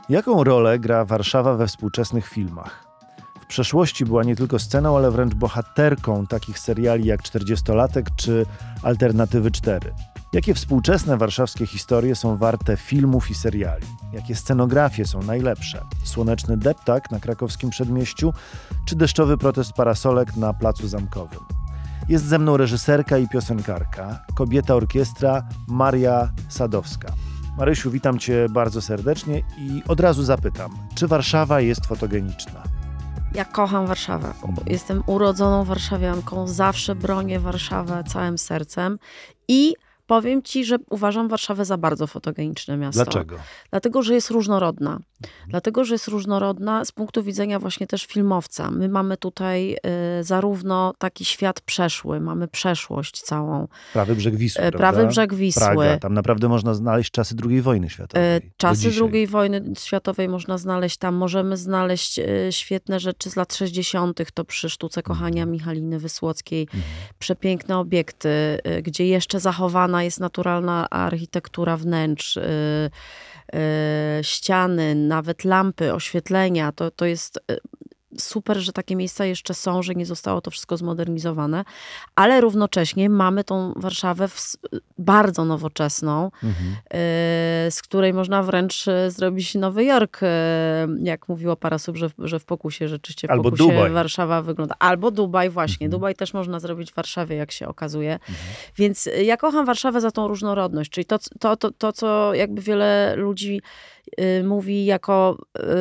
Jaką rolę gra Warszawa we współczesnych filmach? W przeszłości była nie tylko sceną, ale wręcz bohaterką takich seriali jak 40-latek czy Alternatywy 4. Jakie współczesne warszawskie historie są warte filmów i seriali? Jakie scenografie są najlepsze? Słoneczny deptak na krakowskim Przedmieściu czy deszczowy protest parasolek na Placu Zamkowym? Jest ze mną reżyserka i piosenkarka, kobieta orkiestra Maria Sadowska. Marysiu, witam Cię bardzo serdecznie i od razu zapytam, czy Warszawa jest fotogeniczna? Ja kocham Warszawę. Jestem urodzoną warszawianką, zawsze bronię Warszawę całym sercem i powiem Ci, że uważam Warszawę za bardzo fotogeniczne miasto. Dlaczego? Dlatego, że jest różnorodna. Dlatego, że jest różnorodna z punktu widzenia właśnie też filmowca. My mamy tutaj zarówno taki świat przeszły, mamy przeszłość całą. Prawy brzeg Wisły, prawda? Prawy brzeg Wisły. Praga. Tam naprawdę można znaleźć czasy II wojny światowej. Czasy II wojny światowej można znaleźć tam. Możemy znaleźć świetne rzeczy z lat 60. To przy Sztuce Kochania Michaliny Wysłockiej. Przepiękne obiekty, gdzie jeszcze zachowana jest naturalna architektura wnętrz, ściany, nawet lampy, oświetlenia. To jest super, że takie miejsca jeszcze są, że nie zostało to wszystko zmodernizowane, ale równocześnie mamy tą Warszawę bardzo nowoczesną, z której można wręcz zrobić Nowy Jork, jak mówiło parę osób, że w Pokusie rzeczywiście Albo Pokusie Dubaj. Warszawa wygląda. Albo Dubaj właśnie. Dubaj też można zrobić w Warszawie, jak się okazuje. Więc ja kocham Warszawę za tą różnorodność, czyli to co jakby wiele ludzi mówi jako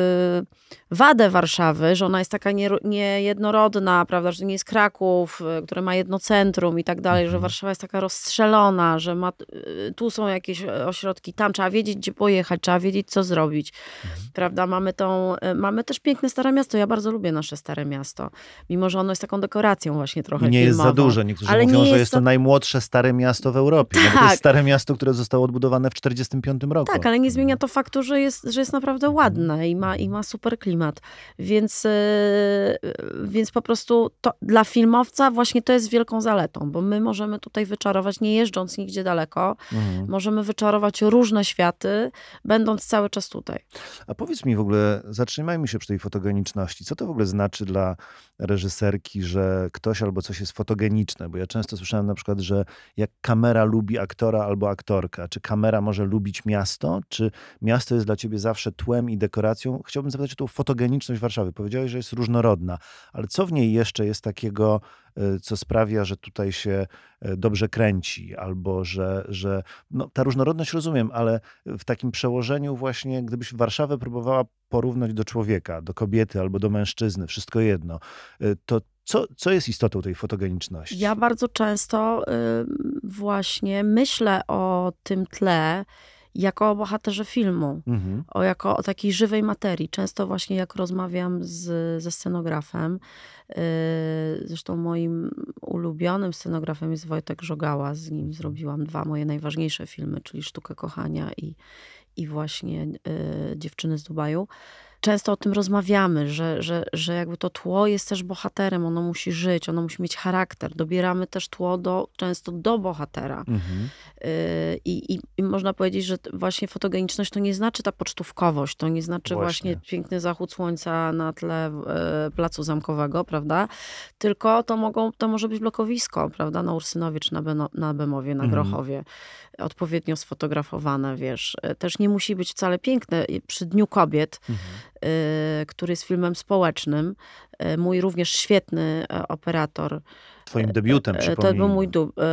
wadę Warszawy, że ona jest taka niejednorodna, prawda, że to nie jest Kraków, które ma jedno centrum i tak dalej, że Warszawa jest taka rozstrzelona, że tu są jakieś ośrodki, tam trzeba wiedzieć, gdzie pojechać, trzeba wiedzieć, co zrobić, prawda, mamy też piękne Stare Miasto, ja bardzo lubię nasze Stare Miasto, mimo że ono jest taką dekoracją właśnie trochę nie filmową. jest za duże, niektórzy mówią, że jest to najmłodsze Stare Miasto w Europie, tak. To jest Stare Miasto, które zostało odbudowane w 1945 roku. Tak, ale nie zmienia to faktu, że jest naprawdę ładne i ma super klimat. Więc po prostu dla filmowca właśnie to jest wielką zaletą, bo my możemy tutaj wyczarować, nie jeżdżąc nigdzie daleko, możemy wyczarować różne światy, będąc cały czas tutaj. A powiedz mi w ogóle, zatrzymajmy się przy tej fotogeniczności. Co to w ogóle znaczy dla reżyserki, że ktoś albo coś jest fotogeniczne? Bo ja często słyszałem na przykład, że jak kamera lubi aktora albo aktorkę, czy kamera może lubić miasto? Czy miasto jest dla ciebie zawsze tłem i dekoracją? Chciałbym zapytać o tą fotogeniczność Warszawy. Powiedziałeś, że jest różnorodna, ale co w niej jeszcze jest takiego, co sprawia, że tutaj się dobrze kręci, albo że no, ta różnorodność rozumiem, ale w takim przełożeniu właśnie, gdybyś Warszawę próbowała porównać do człowieka, do kobiety albo do mężczyzny, wszystko jedno, to co jest istotą tej fotogeniczności? Ja bardzo często właśnie myślę o tym tle jako o bohaterze filmu, jako o takiej żywej materii. Często właśnie jak rozmawiam ze scenografem, zresztą moim ulubionym scenografem jest Wojtek Żogała, z nim zrobiłam 2 moje najważniejsze filmy, czyli Sztukę Kochania i właśnie Dziewczyny z Dubaju. Często o tym rozmawiamy, że jakby to tło jest też bohaterem, ono musi żyć, ono musi mieć charakter. Dobieramy też tło często do bohatera. I można powiedzieć, że właśnie fotogeniczność to nie znaczy ta pocztówkowość, to nie znaczy właśnie piękny zachód słońca na tle Placu Zamkowego, prawda? Tylko to może być blokowisko, prawda? Na Ursynowie czy na Bemowie, na Grochowie. Odpowiednio sfotografowane, wiesz. Też nie musi być wcale piękne. Przy Dniu Kobiet, który jest filmem społecznym, mój również świetny operator. Twoim debiutem, przypomnij. To był mój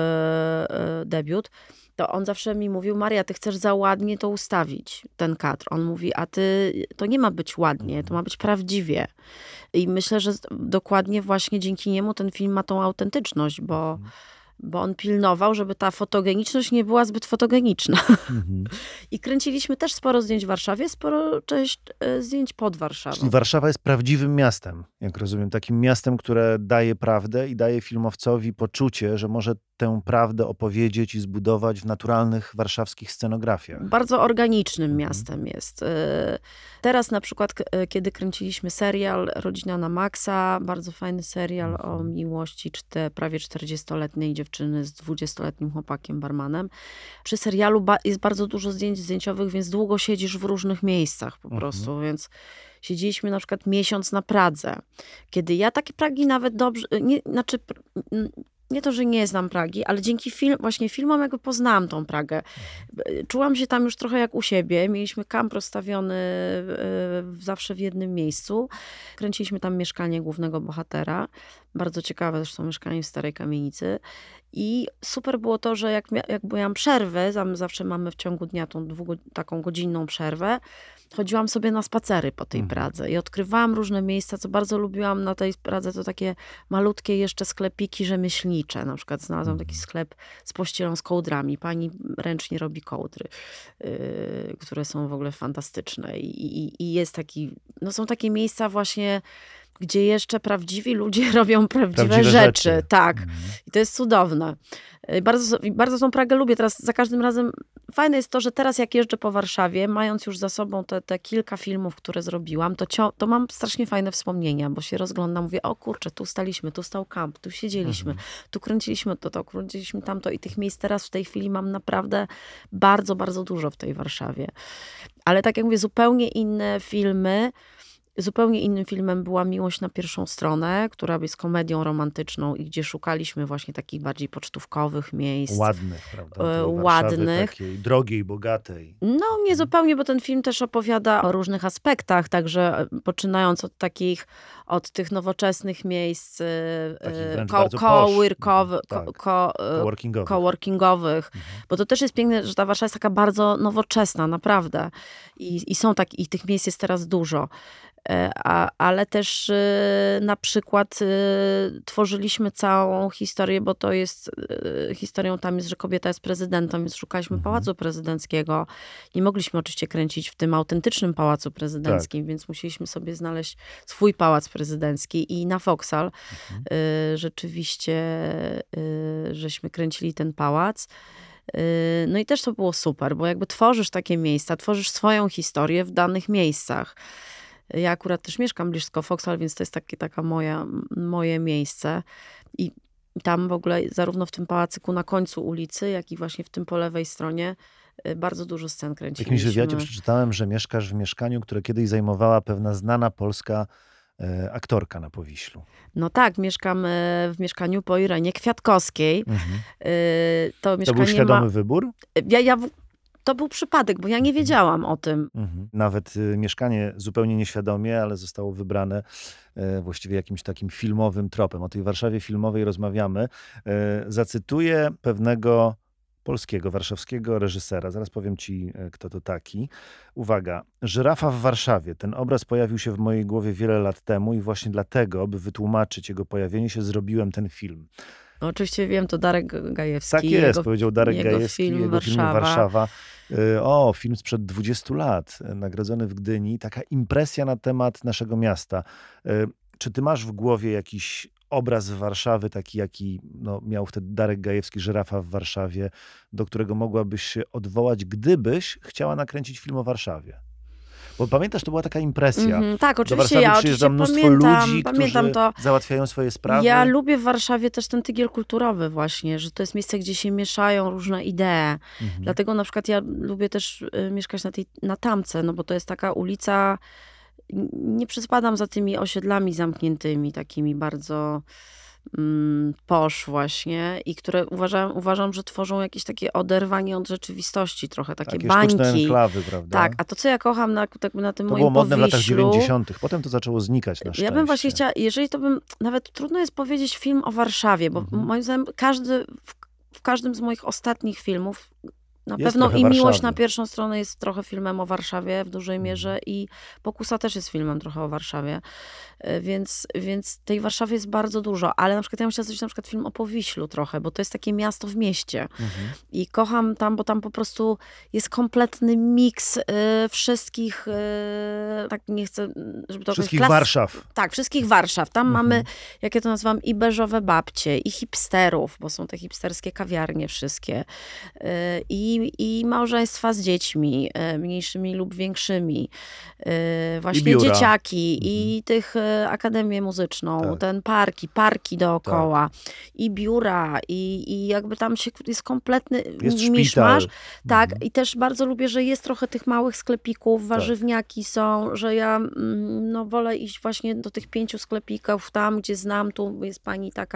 debiut. To on zawsze mi mówił: Maria, ty chcesz za ładnie to ustawić, ten kadr. On mówi, a to nie ma być ładnie, to ma być prawdziwie. I myślę, że dokładnie właśnie dzięki niemu ten film ma tą autentyczność, bo on pilnował, żeby ta fotogeniczność nie była zbyt fotogeniczna. I kręciliśmy też sporo zdjęć w Warszawie, sporo zdjęć pod Warszawą. Czyli Warszawa jest prawdziwym miastem, jak rozumiem. Takim miastem, które daje prawdę i daje filmowcowi poczucie, że może tę prawdę opowiedzieć i zbudować w naturalnych warszawskich scenografiach. Bardzo organicznym miastem jest. Teraz na przykład, kiedy kręciliśmy serial Rodzina na Maxa, bardzo fajny serial o miłości prawie 40-letniej dziewczyny z 20-letnim chłopakiem barmanem. Przy serialu jest bardzo dużo zdjęć zdjęciowych, więc długo siedzisz w różnych miejscach po prostu, więc siedzieliśmy na przykład miesiąc na Pradze. Kiedy ja takie Pragi nawet dobrze, nie to, że nie znam Pragi, ale dzięki właśnie filmom jakby poznałam tą Pragę. Czułam się tam już trochę jak u siebie. Mieliśmy kamp rozstawiony zawsze w jednym miejscu. Kręciliśmy tam mieszkanie głównego bohatera. Bardzo ciekawe zresztą mieszkanie w starej kamienicy. I super było to, że jak miałam przerwę, zawsze mamy w ciągu dnia tą taką godzinną przerwę, chodziłam sobie na spacery po tej Pradze i odkrywałam różne miejsca, co bardzo lubiłam na tej Pradze, to takie malutkie jeszcze sklepiki rzemieślnicze. Na przykład znalazłam taki sklep z pościelą z kołdrami. Pani ręcznie robi kołdry, które są w ogóle fantastyczne. I jest taki, no są takie miejsca właśnie, gdzie jeszcze prawdziwi ludzie robią prawdziwe rzeczy. Tak. I to jest cudowne. Bardzo tą Pragę lubię. Teraz za każdym razem fajne jest to, że teraz jak jeżdżę po Warszawie, mając już za sobą te kilka filmów, które zrobiłam, to mam strasznie fajne wspomnienia, bo się rozglądam, mówię, o kurczę, tu staliśmy, tu stał kamp, tu siedzieliśmy, tu kręciliśmy to, kręciliśmy tamto i tych miejsc teraz w tej chwili mam naprawdę bardzo, bardzo dużo w tej Warszawie. Ale tak jak mówię, zupełnie inne filmy. Zupełnie innym filmem była Miłość na pierwszą stronę, która jest komedią romantyczną i gdzie szukaliśmy właśnie takich bardziej pocztówkowych miejsc. Ładnych, prawda? Ładnych. Takiej drogiej, bogatej. No nie zupełnie, bo ten film też opowiada o różnych aspektach, także poczynając od tych nowoczesnych miejsc coworkingowych, bo to też jest piękne, że ta Warszawa jest taka bardzo nowoczesna, naprawdę. I tych miejsc jest teraz dużo. Ale też na przykład tworzyliśmy całą historię, bo to jest historią tam jest, że kobieta jest prezydentem, więc szukaliśmy pałacu prezydenckiego. Nie mogliśmy oczywiście kręcić w tym autentycznym pałacu prezydenckim, więc musieliśmy sobie znaleźć swój pałac prezydencki i na Vauxhall rzeczywiście żeśmy kręcili ten pałac. No i też to było super, bo jakby tworzysz takie miejsca, tworzysz swoją historię w danych miejscach. Ja akurat też mieszkam blisko Vauxhall, więc to jest takie moje miejsce. I tam w ogóle zarówno w tym pałacyku na końcu ulicy, jak i właśnie w tym po lewej stronie bardzo dużo scen kręciliśmy. W jakimś wywiadzie przeczytałem, że mieszkasz w mieszkaniu, które kiedyś zajmowała pewna znana polska aktorka na Powiślu. No tak, mieszkam w mieszkaniu po Irenie Kwiatkowskiej. To był świadomy wybór? To był przypadek, bo ja nie wiedziałam o tym. Nawet mieszkanie zupełnie nieświadomie, ale zostało wybrane właściwie jakimś takim filmowym tropem. O tej Warszawie filmowej rozmawiamy. Zacytuję pewnego polskiego, warszawskiego reżysera. Zaraz powiem ci, kto to taki. Uwaga. Żyrafa w Warszawie. Ten obraz pojawił się w mojej głowie wiele lat temu i właśnie dlatego, by wytłumaczyć jego pojawienie się, zrobiłem ten film. No, oczywiście wiem, to Darek Gajewski. Tak jest, powiedział Darek Gajewski, jego film Warszawa. Film sprzed 20 lat, nagrodzony w Gdyni. Taka impresja na temat naszego miasta. Czy ty masz w głowie jakiś obraz Warszawy, taki jaki miał wtedy Darek Gajewski, Żyrafa w Warszawie, do którego mogłabyś się odwołać, gdybyś chciała nakręcić film o Warszawie? Bo pamiętasz, to była taka impresja. Tak, oczywiście. Do Warszawy przyjeżdża mnóstwo ludzi, którzy załatwiają swoje sprawy. Ja lubię w Warszawie też ten tygiel kulturowy właśnie, że to jest miejsce, gdzie się mieszają różne idee. Dlatego na przykład ja lubię też mieszkać na Tamce, no bo to jest taka ulica, nie przespadam za tymi osiedlami zamkniętymi, takimi bardzo posz właśnie i które uważam, że tworzą jakieś takie oderwanie od rzeczywistości, trochę, takie bańki. Sztuczne enklawy, prawda? Tak, a to co ja kocham na tym moim To było modne w latach 90. Potem to zaczęło znikać na szczęście. Ja bym właśnie chciała, jeżeli to nawet trudno jest powiedzieć film o Warszawie, bo moim zdaniem w każdym z moich ostatnich filmów Na Jest pewno trochę i Miłość Warszawy. na pierwszą stronę jest trochę filmem o Warszawie w dużej mierze i Pokusa też jest filmem trochę o Warszawie. Więc tej Warszawy jest bardzo dużo, ale na przykład ja bym chciała zrobić na przykład film o Powiślu trochę, bo to jest takie miasto w mieście. I kocham tam, bo tam po prostu jest kompletny miks wszystkich, tak nie chcę, żeby to Wszystkich Warszaw. Tak, wszystkich Warszaw. Tam mamy, jak ja to nazywam, i beżowe babcie, i hipsterów, bo są te hipsterskie kawiarnie wszystkie, i małżeństwa z dziećmi, mniejszymi lub większymi, właśnie dzieciaki, i tych akademię muzyczną, ten parki dookoła, i biura, i jakby tam jest kompletny miszmasz. Tak, i też bardzo lubię, że jest trochę tych małych sklepików, warzywniaki są, że ja wolę iść właśnie do tych 5 sklepików, tam gdzie znam, tu jest pani taka,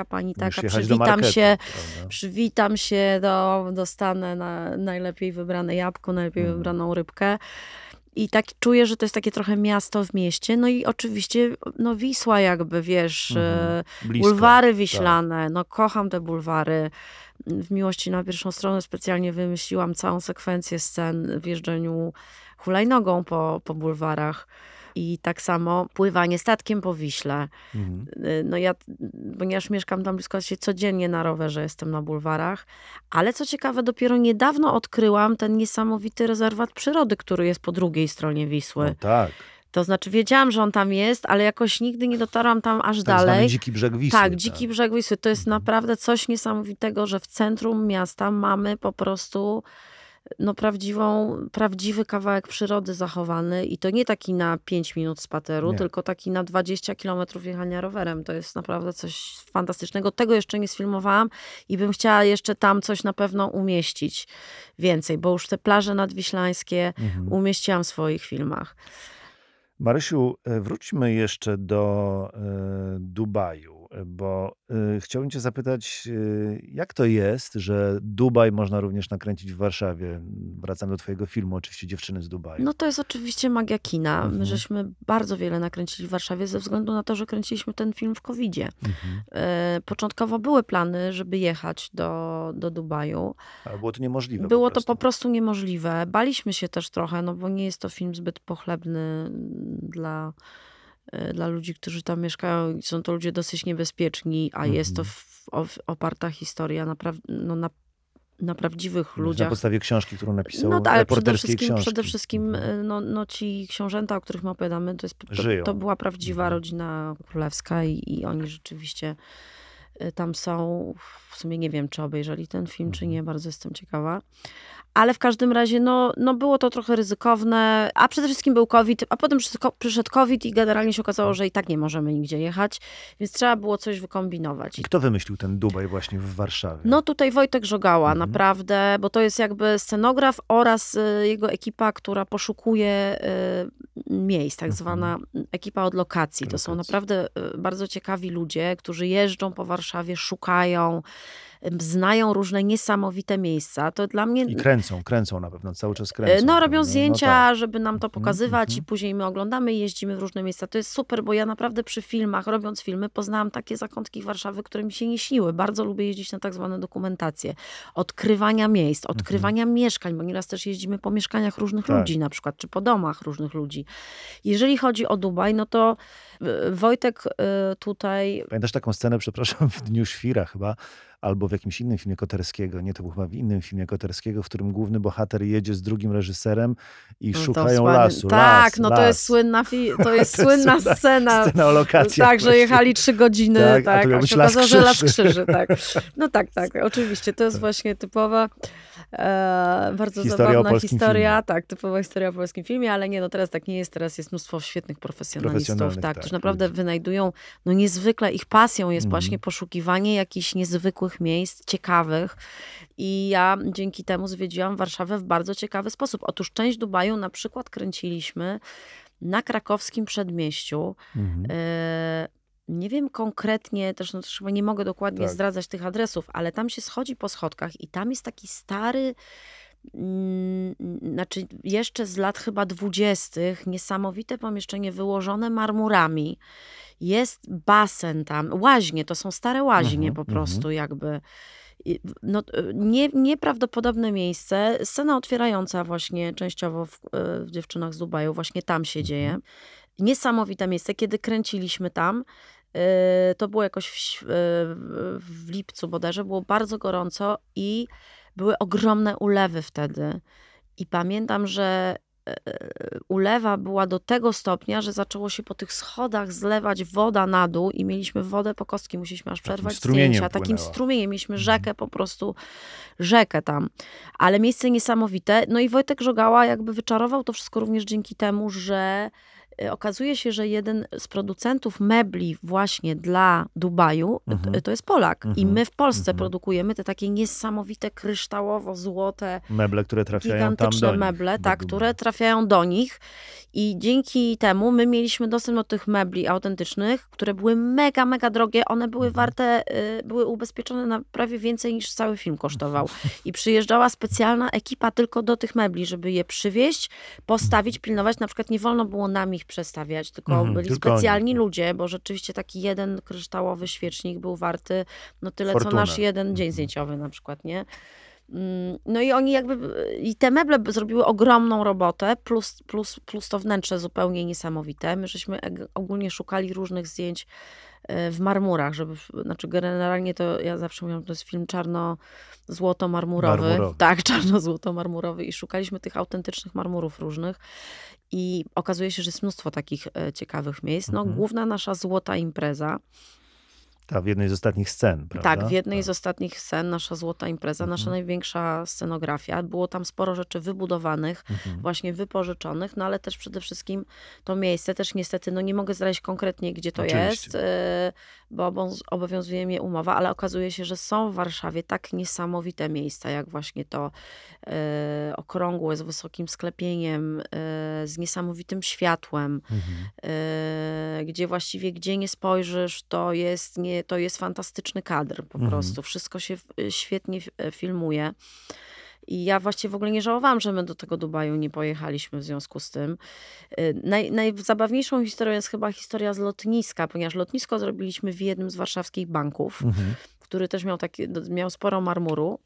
przywitam się, dostanę najlepiej wybrane jabłko, najlepiej wybraną rybkę. I tak czuję, że to jest takie trochę miasto w mieście. No i oczywiście Wisła jakby, wiesz, bulwary wiślane. No kocham te bulwary. W Miłości na pierwszą stronę specjalnie wymyśliłam całą sekwencję scen w jeżdżeniu hulajnogą po bulwarach. I tak samo pływanie statkiem po Wiśle. No ja, ponieważ mieszkam tam blisko, się codziennie na rowerze jestem na bulwarach. Ale co ciekawe, dopiero niedawno odkryłam ten niesamowity rezerwat przyrody, który jest po drugiej stronie Wisły. No tak. To znaczy wiedziałam, że on tam jest, ale jakoś nigdy nie dotarłam tam aż tak dalej. Zwany Dziki Brzeg Wisły. Tak, Dziki Brzeg Wisły. To jest naprawdę coś niesamowitego, że w centrum miasta mamy po prostu prawdziwy kawałek przyrody zachowany i to nie taki na 5 minut spaceru, tylko taki na 20 kilometrów jechania rowerem. To jest naprawdę coś fantastycznego. Tego jeszcze nie sfilmowałam i bym chciała jeszcze tam coś na pewno umieścić więcej, bo już te plaże nadwiślańskie umieściłam w swoich filmach. Marysiu, wróćmy jeszcze do Dubaju, bo chciałbym cię zapytać, jak to jest, że Dubaj można również nakręcić w Warszawie? Wracam do twojego filmu, oczywiście Dziewczyny z Dubaju. No to jest oczywiście magia kina. My żeśmy bardzo wiele nakręcili w Warszawie ze względu na to, że kręciliśmy ten film w COVID-zie. Początkowo były plany, żeby jechać do Dubaju. Ale było to niemożliwe. Było to po prostu niemożliwe. Baliśmy się też trochę, no bo nie jest to film zbyt pochlebny dla ludzi, którzy tam mieszkają. Są to ludzie dosyć niebezpieczni, a jest to oparta historia na prawdziwych ludziach. Na podstawie książki, którą napisał, ale reporterskiej książki. Przede wszystkim ci książęta, o których my opowiadamy, to była prawdziwa rodzina królewska i oni rzeczywiście tam są. W sumie nie wiem, czy obejrzeli ten film, czy nie. Bardzo jestem ciekawa. Ale w każdym razie, było to trochę ryzykowne, a przede wszystkim był COVID, a potem przyszedł COVID i generalnie się okazało, że i tak nie możemy nigdzie jechać, więc trzeba było coś wykombinować. I kto wymyślił ten Dubaj właśnie w Warszawie? No tutaj Wojtek Żogała, naprawdę, bo to jest jakby scenograf oraz jego ekipa, która poszukuje miejsc, tak zwana ekipa od lokacji. To są naprawdę bardzo ciekawi ludzie, którzy jeżdżą po Warszawie, szukają, znają różne niesamowite miejsca. To dla mnie... I kręcą na pewno, cały czas kręcą. No robią zdjęcia, żeby nam to pokazywać i później my oglądamy i jeździmy w różne miejsca. To jest super, bo ja naprawdę przy filmach, robiąc filmy, poznałam takie zakątki Warszawy, które mi się nie śniły. Bardzo lubię jeździć na tak zwane dokumentacje. Odkrywania miejsc, odkrywania mieszkań, bo nieraz też jeździmy po mieszkaniach różnych ludzi na przykład, czy po domach różnych ludzi. Jeżeli chodzi o Dubaj, no to Wojtek tutaj... Pamiętasz taką scenę, przepraszam, w Dniu Świra chyba, albo w jakimś innym filmie Koterskiego, nie, to był chyba w innym filmie Koterskiego, w którym główny bohater jedzie z drugim reżyserem i szukają lasu. Tak, las. To jest słynna scena. Scena o lokacjach. Tak, że jechali 3 godziny. Tak, a to miał być Las Krzyży. Że Las Krzyży, tak. No tak, oczywiście. To jest właśnie typowa, bardzo zabawna historia. Tak, typowa historia o polskim filmie, ale nie, teraz tak nie jest. Teraz jest mnóstwo świetnych profesjonalistów, którzy naprawdę wynajdują, niezwykle, ich pasją jest właśnie poszukiwanie jakichś niezwykłych miejsc, ciekawych. I ja dzięki temu zwiedziłam Warszawę w bardzo ciekawy sposób. Otóż część Dubaju na przykład kręciliśmy na krakowskim przedmieściu. Nie wiem konkretnie, też chyba nie mogę dokładnie zdradzać tych adresów, ale tam się schodzi po schodkach i tam jest taki stary, znaczy jeszcze z lat chyba 20., niesamowite pomieszczenie wyłożone marmurami. Jest basen tam, łaźnie, to są stare łaźnie po prostu jakby. No, nieprawdopodobne miejsce. Scena otwierająca właśnie częściowo w Dziewczynach z Dubaju, właśnie tam się dzieje. Niesamowite miejsce. Kiedy kręciliśmy tam, to było jakoś w lipcu bodajże, było bardzo gorąco i były ogromne ulewy wtedy. I pamiętam, że ulewa była do tego stopnia, że zaczęło się po tych schodach zlewać woda na dół i mieliśmy wodę po kostki, musieliśmy aż przerwać zdjęcia. Takim strumieniem mieliśmy rzekę, po prostu rzekę tam. Ale miejsce niesamowite. No i Wojtek Żogała jakby wyczarował to wszystko również dzięki temu, że okazuje się, że jeden z producentów mebli właśnie dla Dubaju to jest Polak. I my w Polsce produkujemy te takie niesamowite, kryształowo-złote meble, które trafiają tam gigantyczne do nich, meble, tak, które trafiają do nich. I dzięki temu my mieliśmy dostęp do tych mebli autentycznych, które były mega, mega drogie. One były warte, były ubezpieczone na prawie więcej niż cały film kosztował. I przyjeżdżała specjalna ekipa tylko do tych mebli, żeby je przywieźć, postawić, pilnować. Na przykład nie wolno było nam ich przestawiać, tylko byli specjalni ludzie, bo rzeczywiście taki jeden kryształowy świecznik był warty no tyle, co nasz jeden dzień zdjęciowy na przykład, nie? No i oni i te meble zrobiły ogromną robotę, plus to wnętrze zupełnie niesamowite. My żeśmy ogólnie szukali różnych zdjęć w marmurach, znaczy generalnie to ja zawsze mówiłam, to jest film czarno-złoto-marmurowy. Tak, czarno-złoto-marmurowy i szukaliśmy tych autentycznych marmurów różnych i okazuje się, że jest mnóstwo takich ciekawych miejsc. No, główna nasza złota impreza. Ta w jednej z ostatnich scen, prawda? Tak, w jednej z ostatnich scen nasza złota impreza, nasza największa scenografia. Było tam sporo rzeczy wybudowanych, właśnie wypożyczonych, no ale też przede wszystkim to miejsce, też niestety, no nie mogę zdradzić konkretnie, gdzie to jest, bo obowiązuje mnie umowa, ale okazuje się, że są w Warszawie tak niesamowite miejsca, jak właśnie to okrągłe, z wysokim sklepieniem, z niesamowitym światłem, gdzie właściwie, gdzie nie spojrzysz, to jest fantastyczny kadr po prostu. Wszystko się świetnie filmuje. I ja właściwie w ogóle nie żałowałam, że my do tego Dubaju nie pojechaliśmy w związku z tym. Najzabawniejszą historią jest chyba historia z lotniska, ponieważ lotnisko zrobiliśmy w jednym z warszawskich banków, który też miał sporo marmuru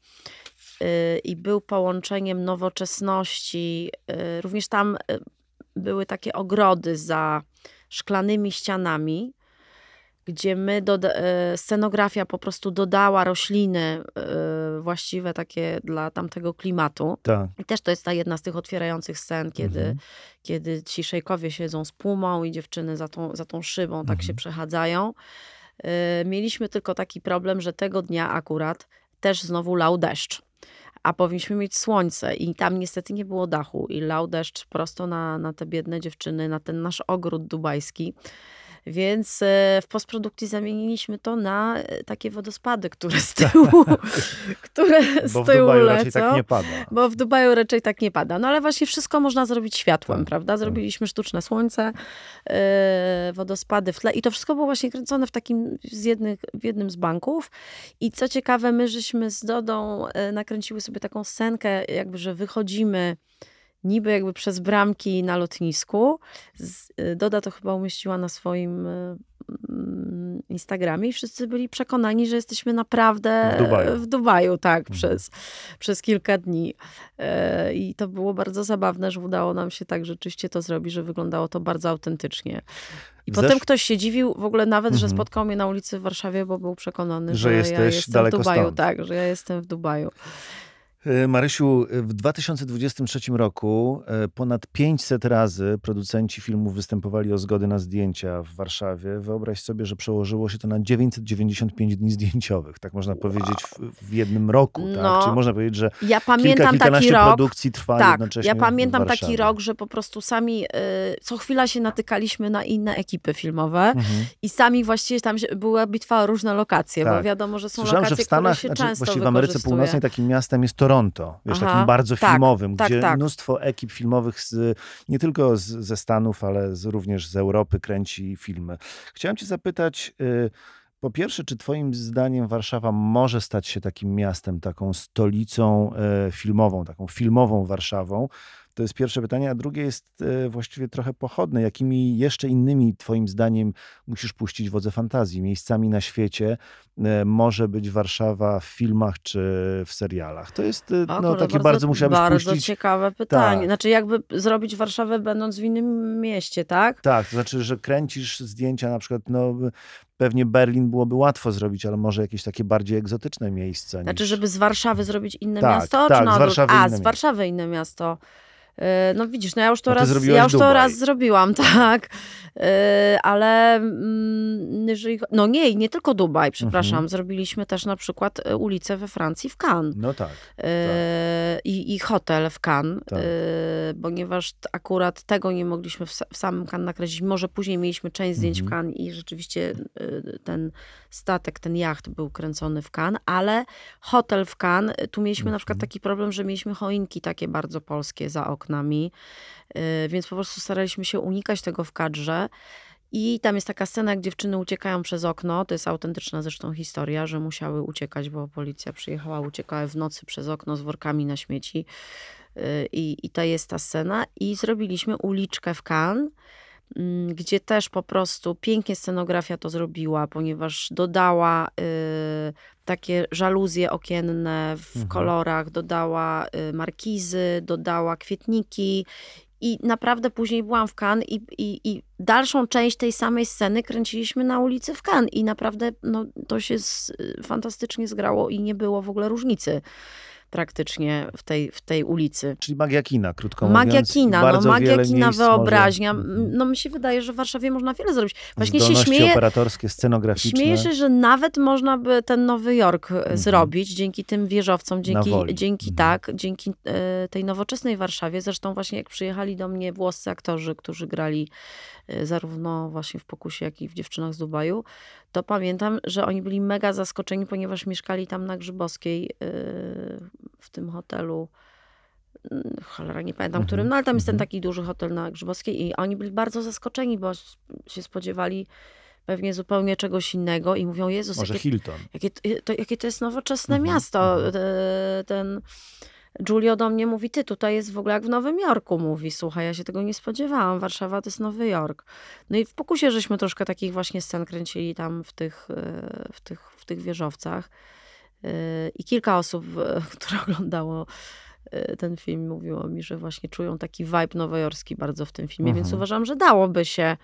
i był połączeniem nowoczesności. Również tam były takie ogrody za szklanymi ścianami, gdzie scenografia po prostu dodała rośliny właściwe takie dla tamtego klimatu. Tak. I też to jest ta jedna z tych otwierających scen, kiedy ci szejkowie siedzą z pumą i dziewczyny za tą szybą tak się przechadzają. Mieliśmy tylko taki problem, że tego dnia akurat też znowu lał deszcz. A powinniśmy mieć słońce i tam niestety nie było dachu i lał deszcz prosto na te biedne dziewczyny, na ten nasz ogród dubajski. Więc w postprodukcji zamieniliśmy to na takie wodospady, które z tyłu, Bo w Dubaju raczej tak nie pada. Bo w Dubaju raczej tak nie pada. No ale właśnie wszystko można zrobić światłem, prawda? Zrobiliśmy sztuczne słońce, wodospady w tle i to wszystko było właśnie kręcone w jednym z banków. I co ciekawe, my żeśmy z Dodą nakręciły sobie taką scenkę, jakby, że wychodzimy niby jakby przez bramki na lotnisku. Doda to chyba umieściła na swoim Instagramie i wszyscy byli przekonani, że jesteśmy naprawdę w Dubaju tak, przez kilka dni. I to było bardzo zabawne, że udało nam się tak rzeczywiście to zrobić, że wyglądało to bardzo autentycznie. I potem ktoś się dziwił w ogóle nawet, że spotkał mnie na ulicy w Warszawie, bo był przekonany, że ja jestem w Dubaju. Stąd. Tak, że ja jestem w Dubaju. Marysiu, w 2023 roku ponad 500 razy producenci filmów występowali o zgody na zdjęcia w Warszawie. Wyobraź sobie, że przełożyło się to na 995 dni zdjęciowych, tak można powiedzieć w jednym roku. No, tak? Czyli można powiedzieć, że ja pamiętam kilkanaście taki rok, produkcji trwa jednocześnie ja pamiętam w Warszawie. taki rok, że po prostu sami co chwila się natykaliśmy na inne ekipy filmowe i sami właściwie tam była bitwa o różne lokacje, bo wiadomo, że są lokacje, że w Stanach, które się często właściwie w Ameryce Północnej takim miastem jest Toronto, wiesz, takim bardzo filmowym, gdzie mnóstwo ekip filmowych nie tylko ze Stanów, ale również z Europy kręci filmy. Chciałem cię zapytać, po pierwsze, czy twoim zdaniem Warszawa może stać się takim miastem, taką stolicą filmową, taką filmową Warszawą? To jest pierwsze pytanie, a drugie jest właściwie trochę pochodne. Jakimi jeszcze innymi twoim zdaniem musisz puścić wodze fantazji? Miejscami na świecie może być Warszawa w filmach czy w serialach? To jest takie bardzo musiałabyś bardzo puścić. ciekawe pytanie. Tak. Znaczy jakby zrobić Warszawę będąc w innym mieście, tak? Tak, to znaczy, że kręcisz zdjęcia na przykład, pewnie Berlin byłoby łatwo zrobić, ale może jakieś takie bardziej egzotyczne miejsca. Znaczy, żeby z Warszawy zrobić inne Tak, miasto? tak, czy na z Warszawy odwrót? inne z miasto. Warszawy inne miasto. No widzisz, ja już to No ty raz, zrobiłaś ja już to Dubaj. raz zrobiłam, tak. Ale jeżeli, no nie tylko Dubaj, przepraszam. Zrobiliśmy też na przykład ulicę we Francji w Cannes. No tak. I hotel w Cannes, Tak. ponieważ akurat tego nie mogliśmy w samym Cannes nakręcić. Może później mieliśmy część zdjęć w Cannes i rzeczywiście ten statek, ten jacht był kręcony w Cannes, ale hotel w Cannes, tu mieliśmy na przykład taki problem, że mieliśmy choinki takie bardzo polskie za oknami, więc po prostu staraliśmy się unikać tego w kadrze. I tam jest taka scena, jak dziewczyny uciekają przez okno, to jest autentyczna zresztą historia, że musiały uciekać, bo policja przyjechała, uciekały w nocy przez okno z workami na śmieci. I to jest ta scena. I zrobiliśmy uliczkę w Cannes, gdzie też po prostu pięknie scenografia to zrobiła, ponieważ dodała takie żaluzje okienne w kolorach, dodała markizy, dodała kwietniki. I naprawdę później byłam w Cannes i dalszą część tej samej sceny kręciliśmy na ulicy w Cannes. I naprawdę to się fantastycznie zgrało i nie było w ogóle różnicy praktycznie w tej ulicy. Czyli magia kina, krótko mówiąc. Magia kina, Wiele miejsc wyobraźnia. Mi się wydaje, że w Warszawie można wiele zrobić. Właśnie zdolności operatorskie, scenograficzne. Śmieję się, że nawet można by ten Nowy Jork zrobić dzięki tym wieżowcom, dzięki tej nowoczesnej Warszawie. Zresztą właśnie jak przyjechali do mnie włoscy aktorzy, którzy grali zarówno właśnie w Pokusie, jak i w Dziewczynach z Dubaju, to pamiętam, że oni byli mega zaskoczeni, ponieważ mieszkali tam na Grzybowskiej w tym hotelu. Cholera, nie pamiętam którym, ale tam jest ten taki duży hotel na Grzybowskiej i oni byli bardzo zaskoczeni, bo się spodziewali pewnie zupełnie czegoś innego i mówią, Jezus, może Hilton. Jakie to jest nowoczesne miasto. Ten Giulio do mnie mówi, ty, tutaj jest w ogóle jak w Nowym Jorku, mówi, słuchaj, ja się tego nie spodziewałam, Warszawa to jest Nowy Jork. No i w Pokusie żeśmy troszkę takich właśnie scen kręcili tam w tych wieżowcach i kilka osób, które oglądało ten film, mówiło mi, że właśnie czują taki vibe nowojorski bardzo w tym filmie, więc uważam, że dałoby się,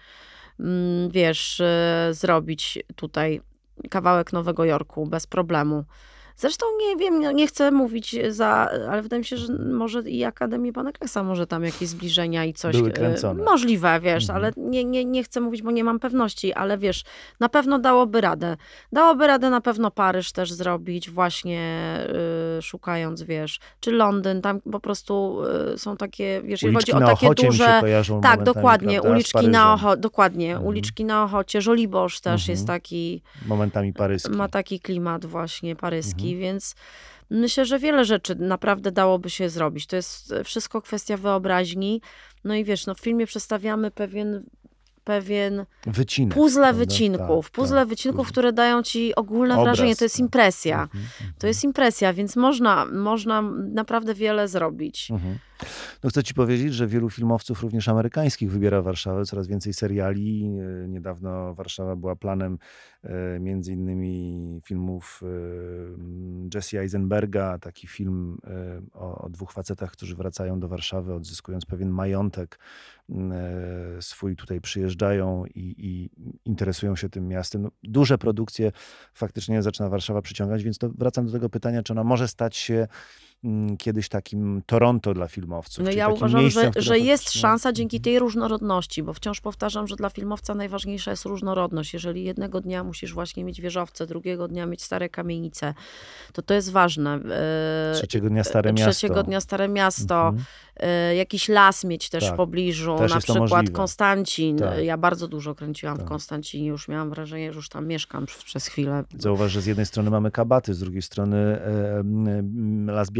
zrobić tutaj kawałek Nowego Jorku bez problemu. Zresztą nie wiem, nie chcę mówić ale wydaje mi się, że może i Akademii Pana Kleksa może tam jakieś zbliżenia i coś. Były kręcone. Możliwe, ale nie chcę mówić, bo nie mam pewności, ale na pewno dałoby radę. Dałoby radę na pewno Paryż też zrobić, właśnie szukając, czy Londyn, tam po prostu są takie, jeżeli chodzi o takie duże... Tak, dokładnie, uliczki na Ochocie, dokładnie, uliczki na Ochocie, Żoliborz też jest taki... Momentami paryski. Ma taki klimat właśnie paryski, więc myślę, że wiele rzeczy naprawdę dałoby się zrobić. To jest wszystko kwestia wyobraźni. No i w filmie przedstawiamy pewien wycinek, puzzle wycinków. Puzzle wycinków, które dają ci ogólne wrażenie. To jest impresja. To jest impresja, więc można naprawdę wiele zrobić. No chcę ci powiedzieć, że wielu filmowców, również amerykańskich, wybiera Warszawę. Coraz więcej seriali. Niedawno Warszawa była planem między innymi filmów Jesse Eisenberga. Taki film o dwóch facetach, którzy wracają do Warszawy, odzyskując pewien majątek swój, tutaj przyjeżdżają i interesują się tym miastem. No, duże produkcje faktycznie zaczyna Warszawa przyciągać, więc to wracam do tego pytania, czy ona może stać się kiedyś takim Toronto dla filmowców. No ja uważam, że jest szansa dzięki tej różnorodności, bo wciąż powtarzam, że dla filmowca najważniejsza jest różnorodność. Jeżeli jednego dnia musisz właśnie mieć wieżowce, drugiego dnia mieć stare kamienice, to jest ważne. Trzeciego dnia Stare Miasto. Jakiś las mieć też w pobliżu, też na przykład możliwe. Konstancin. Tak. Ja bardzo dużo kręciłam w Konstancinie, już miałam wrażenie, że już tam mieszkam przez chwilę. Zauważ, że z jednej strony mamy Kabaty, z drugiej strony Las Bielały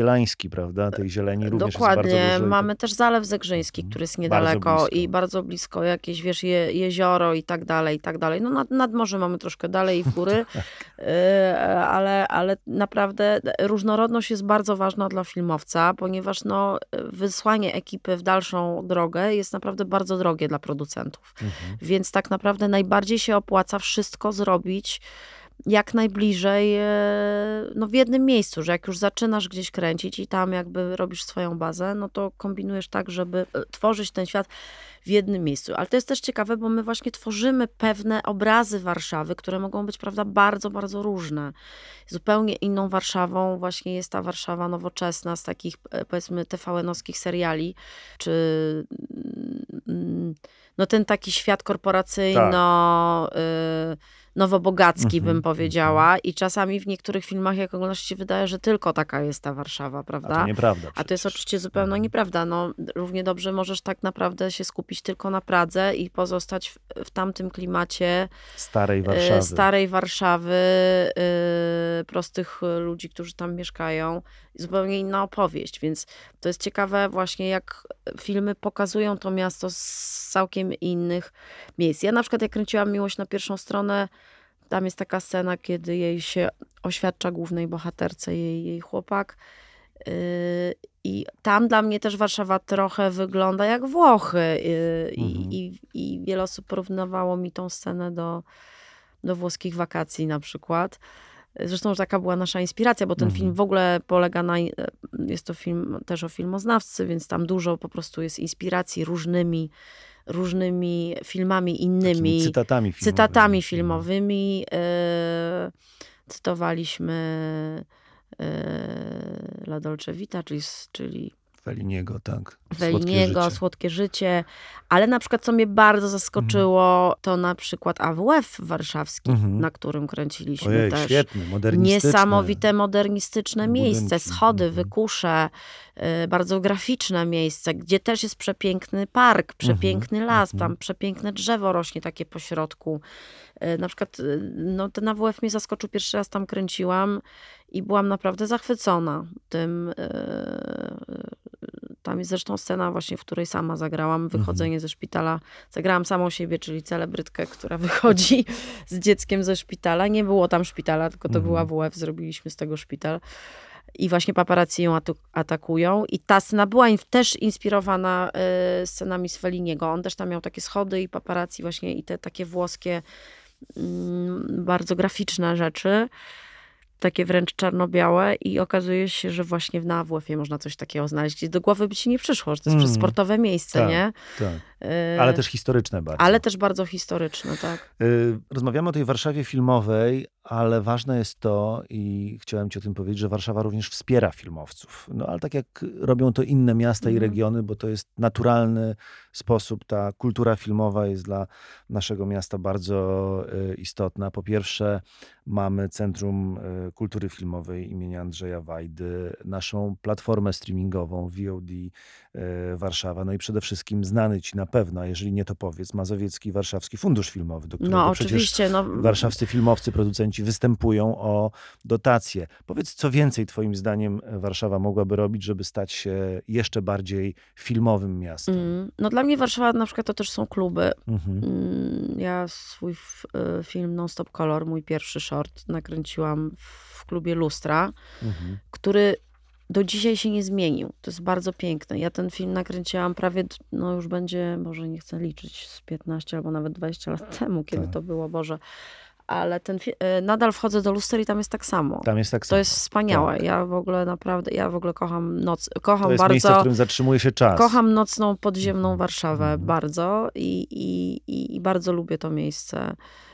Jelański, prawda? Tej zieleni również Dokładnie. jest bardzo dużo. Mamy też Zalew Zegrzyński, który jest niedaleko i bardzo blisko jakieś, wiesz, jezioro i tak dalej, i tak dalej. No nad morze mamy troszkę dalej i w góry, ale naprawdę różnorodność jest bardzo ważna dla filmowca, ponieważ no, wysłanie ekipy w dalszą drogę jest naprawdę bardzo drogie dla producentów. Więc tak naprawdę najbardziej się opłaca wszystko zrobić jak najbliżej, no w jednym miejscu, że jak już zaczynasz gdzieś kręcić i tam jakby robisz swoją bazę, no to kombinujesz tak, żeby tworzyć ten świat w jednym miejscu. Ale to jest też ciekawe, bo my właśnie tworzymy pewne obrazy Warszawy, które mogą być, prawda, bardzo, bardzo różne. Zupełnie inną Warszawą właśnie jest ta Warszawa nowoczesna z takich, powiedzmy, TVN-owskich seriali, czy no ten taki świat korporacyjno, nowobogacki, bym powiedziała. I czasami w niektórych filmach, jak oglądasz, się wydaje, że tylko taka jest ta Warszawa, prawda? A to nieprawda. A to jest oczywiście zupełnie nieprawda. No, równie dobrze możesz tak naprawdę się skupić tylko na Pradze i pozostać w tamtym klimacie starej Warszawy, prostych ludzi, którzy tam mieszkają. Zupełnie inna opowieść, więc to jest ciekawe właśnie, jak filmy pokazują to miasto z całkiem innych miejsc. Ja na przykład, jak kręciłam Miłość na pierwszą stronę, tam jest taka scena, kiedy jej się oświadcza głównej bohaterce jej chłopak. I tam dla mnie też Warszawa trochę wygląda jak Włochy. I wiele osób porównywało mi tą scenę do włoskich wakacji na przykład. Zresztą taka była nasza inspiracja, bo ten film w ogóle polega na... Jest to film też o filmoznawcy, więc tam dużo po prostu jest inspiracji różnymi filmami innymi. Cytatami filmowymi. Cytowaliśmy La Dolce Vita, czyli Felliniego, tak. Felliniego, Słodkie życie. Ale na przykład, co mnie bardzo zaskoczyło, to na przykład AWF warszawski, na którym kręciliśmy. Ojej, też. świetny, modernistyczny. Niesamowite, modernistyczne miejsce, budynki. schody, wykusze, bardzo graficzne miejsce, gdzie też jest przepiękny park, przepiękny las, tam przepiękne drzewo rośnie takie po środku. Na przykład no, ten AWF mnie zaskoczył, pierwszy raz tam kręciłam i byłam naprawdę zachwycona tym. Tam jest zresztą scena właśnie, w której sama zagrałam, wychodzenie ze szpitala. Zagrałam samą siebie, czyli celebrytkę, która wychodzi z dzieckiem ze szpitala. Nie było tam szpitala, tylko to była AWF, zrobiliśmy z tego szpital. I właśnie paparazzi ją atakują. I ta scena była też inspirowana scenami z Felliniego. On też tam miał takie schody i paparazzi właśnie i te takie włoskie, bardzo graficzne rzeczy. Takie wręcz czarno-białe i okazuje się, że właśnie na AWF-ie można coś takiego znaleźć, gdzie do głowy by ci nie przyszło, że to jest sportowe miejsce, tak, nie? Tak. Ale też historyczne bardzo. Ale też bardzo historyczne, tak. Rozmawiamy o tej Warszawie filmowej, ale ważne jest to, i chciałem ci o tym powiedzieć, że Warszawa również wspiera filmowców. No ale tak jak robią to inne miasta i regiony, bo to jest naturalny sposób, ta kultura filmowa jest dla naszego miasta bardzo istotna. Po pierwsze, mamy Centrum Kultury Filmowej imienia Andrzeja Wajdy, naszą platformę streamingową VOD Warszawa, no i przede wszystkim znany ci na pewno, a jeżeli nie, to powiedz, Mazowiecki Warszawski Fundusz Filmowy, do którego oczywiście, warszawscy filmowcy, producenci występują o dotacje. Powiedz, co więcej twoim zdaniem Warszawa mogłaby robić, żeby stać się jeszcze bardziej filmowym miastem? No dla mnie Warszawa na przykład to też są kluby. Ja swój film Non Stop Color, mój pierwszy short, nakręciłam w klubie Lustra, który do dzisiaj się nie zmienił. To jest bardzo piękne. Ja ten film nakręciłam prawie, no już będzie, może nie chcę liczyć, z 15 albo nawet 20 lat temu, kiedy to było, Boże. Ale nadal wchodzę do Luster i tam jest tak samo. Tam jest tak samo. To jest wspaniałe. Tak. Ja w ogóle naprawdę, kocham noc. Kocham to jest bardzo, miejsce, w którym zatrzymuje się czas. Kocham nocną, podziemną Warszawę bardzo i bardzo lubię to miejsce.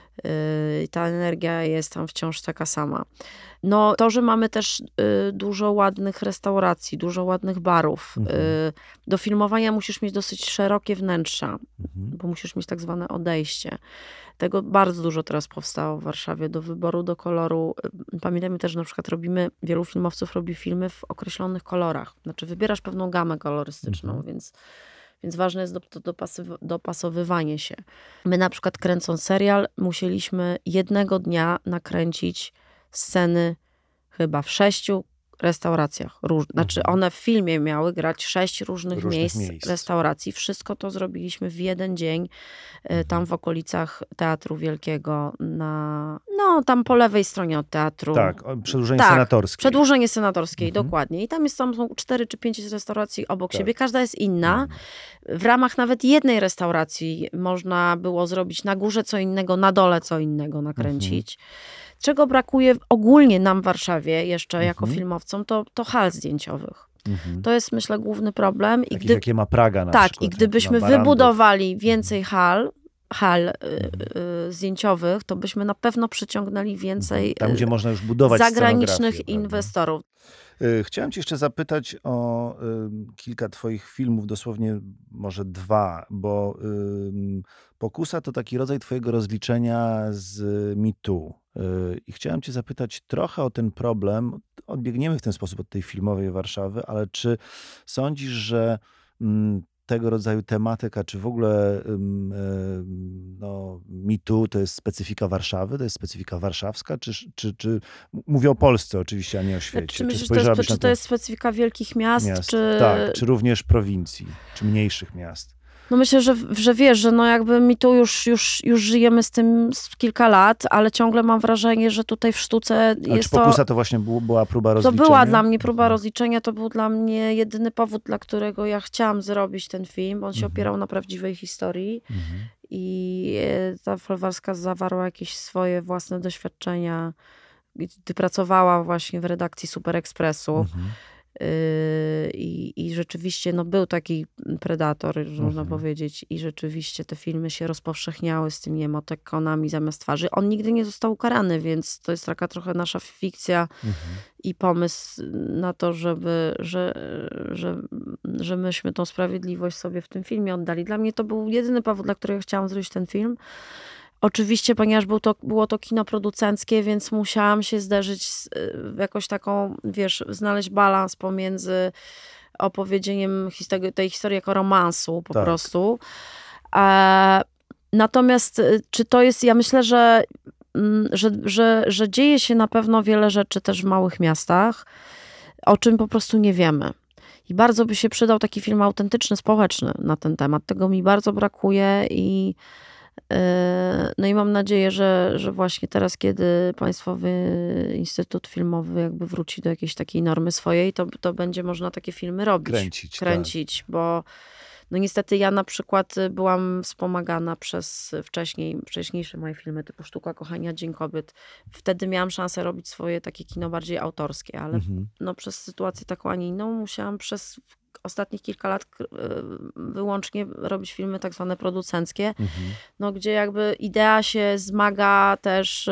Ta energia jest tam wciąż taka sama. No to, że mamy też dużo ładnych restauracji, dużo ładnych barów. Do filmowania musisz mieć dosyć szerokie wnętrza, bo musisz mieć tak zwane odejście. Tego bardzo dużo teraz powstało w Warszawie, do wyboru, do koloru. Pamiętajmy też, że na przykład wielu filmowców robi filmy w określonych kolorach. Znaczy wybierasz pewną gamę kolorystyczną, więc ważne jest dopasowywanie się. My na przykład kręcąc serial musieliśmy jednego dnia nakręcić sceny chyba w 6 restauracjach. Znaczy one w filmie miały grać 6 różnych miejsc restauracji. Wszystko to zrobiliśmy w jeden dzień, tam w okolicach Teatru Wielkiego, tam po lewej stronie od teatru. Tak, przedłużenie senatorskie. Przedłużenie senatorskie, dokładnie. I tam są 4 czy 5 restauracji obok siebie, każda jest inna. W ramach nawet jednej restauracji można było zrobić na górze co innego, na dole co innego nakręcić. Czego brakuje ogólnie nam w Warszawie jeszcze jako filmowcom, to hal zdjęciowych. To jest, myślę, główny problem. Jakie ma Praga na przykład. Tak, i gdybyśmy wybudowali więcej hal zdjęciowych, to byśmy na pewno przyciągnęli więcej tam, gdzie można już budować zagranicznych inwestorów. Chciałem cię jeszcze zapytać o kilka twoich filmów, dosłownie może 2, bo Pokusa to taki rodzaj twojego rozliczenia z Me Too. I chciałem cię zapytać trochę o ten problem. Odbiegniemy w ten sposób od tej filmowej Warszawy, ale czy sądzisz, że tego rodzaju tematyka, czy w ogóle Me Too to jest specyfika Warszawy, to jest specyfika warszawska, czy mówię o Polsce oczywiście, a nie o świecie. Czy myślisz, czy to jest specyfika wielkich miast? Tak, czy również prowincji, czy mniejszych miast? No myślę, że wiesz, że jakby mi tu już żyjemy z tym kilka lat, ale ciągle mam wrażenie, że tutaj w sztuce jest to... Pokusa to właśnie była próba rozliczenia? To była dla mnie próba rozliczenia, to był dla mnie jedyny powód, dla którego ja chciałam zrobić ten film, bo on się opierał na prawdziwej historii i ta Folwarska zawarła jakieś swoje własne doświadczenia, gdy pracowała właśnie w redakcji Super Expressu. I rzeczywiście był taki predator, można powiedzieć, i rzeczywiście te filmy się rozpowszechniały z tymi emotykonami zamiast twarzy. On nigdy nie został ukarany, więc to jest taka trochę nasza fikcja i pomysł na to, że myśmy tą sprawiedliwość sobie w tym filmie oddali. Dla mnie to był jedyny powód, dla którego chciałam zrobić ten film. Oczywiście, ponieważ było to kino producenckie, więc musiałam się zderzyć z jakoś taką, znaleźć balans pomiędzy opowiedzeniem tej historii jako romansu po prostu. Natomiast czy to jest, ja myślę, że dzieje się na pewno wiele rzeczy też w małych miastach, o czym po prostu nie wiemy. I bardzo by się przydał taki film autentyczny, społeczny na ten temat. Tego mi bardzo brakuje i mam nadzieję, że właśnie teraz, kiedy Państwowy Instytut Filmowy jakby wróci do jakiejś takiej normy swojej, to będzie można takie filmy robić. Kręcić, bo niestety ja na przykład byłam wspomagana przez wcześniejsze moje filmy typu Sztuka kochania, Dzień kobiet. Wtedy miałam szansę robić swoje takie kino bardziej autorskie, ale przez sytuację taką, a nie inną musiałam przez ostatnich kilka lat wyłącznie robić filmy tak zwane producenckie, gdzie jakby idea się zmaga też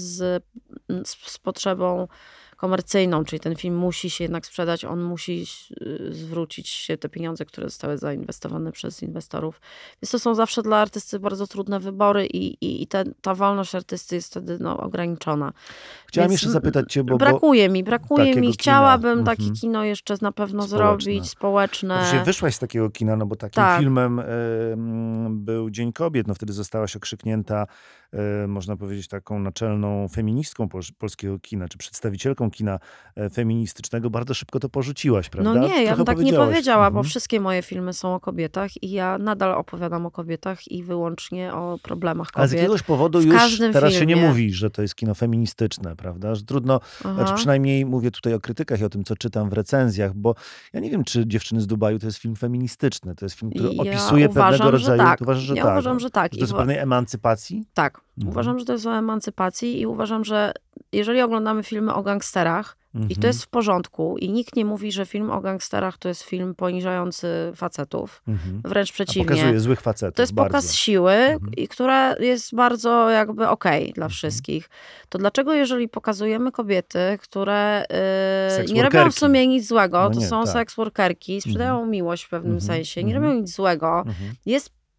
z potrzebą komercyjną, czyli ten film musi się jednak sprzedać, on musi zwrócić się te pieniądze, które zostały zainwestowane przez inwestorów. Więc to są zawsze dla artysty bardzo trudne wybory i ta wolność artysty jest wtedy ograniczona. Chciałam jeszcze zapytać cię, bo... Brakuje mi. Chciałabym takie kino jeszcze na pewno zrobić, społeczne. Oczywiście wyszłaś z takiego kina, bo takim filmem był Dzień Kobiet. Wtedy zostałaś okrzyknięta, można powiedzieć, taką naczelną feministką polskiego kina, czy przedstawicielką kina feministycznego. Bardzo szybko to porzuciłaś, prawda? Nie, ja bym tak nie powiedziała, bo wszystkie moje filmy są o kobietach i ja nadal opowiadam o kobietach i wyłącznie o problemach kobiet. Ale z jakiegoś powodu już teraz się nie mówi, że to jest kino feministyczne, prawda? Że trudno, przynajmniej mówię tutaj o krytykach i o tym, co czytam w recenzjach, bo ja nie wiem, czy Dziewczyny z Dubaju to jest film feministyczny. To jest film, który opisuje pewnego rodzaju... Tak. Uważasz, że ja tak? uważam, że tak. Że to jest pewnej emancypacji? Tak. Uważam, że to jest o emancypacji i uważam, że jeżeli oglądamy filmy o gangsterach i to jest w porządku i nikt nie mówi, że film o gangsterach to jest film poniżający facetów, wręcz przeciwnie. Pokazuje złych facetów. To jest pokaz siły, która jest bardzo jakby okej dla wszystkich. To dlaczego jeżeli pokazujemy kobiety, które nie robią w sumie nic złego, to są seksworkerki, sprzedają miłość w pewnym sensie, nie robią nic złego, jest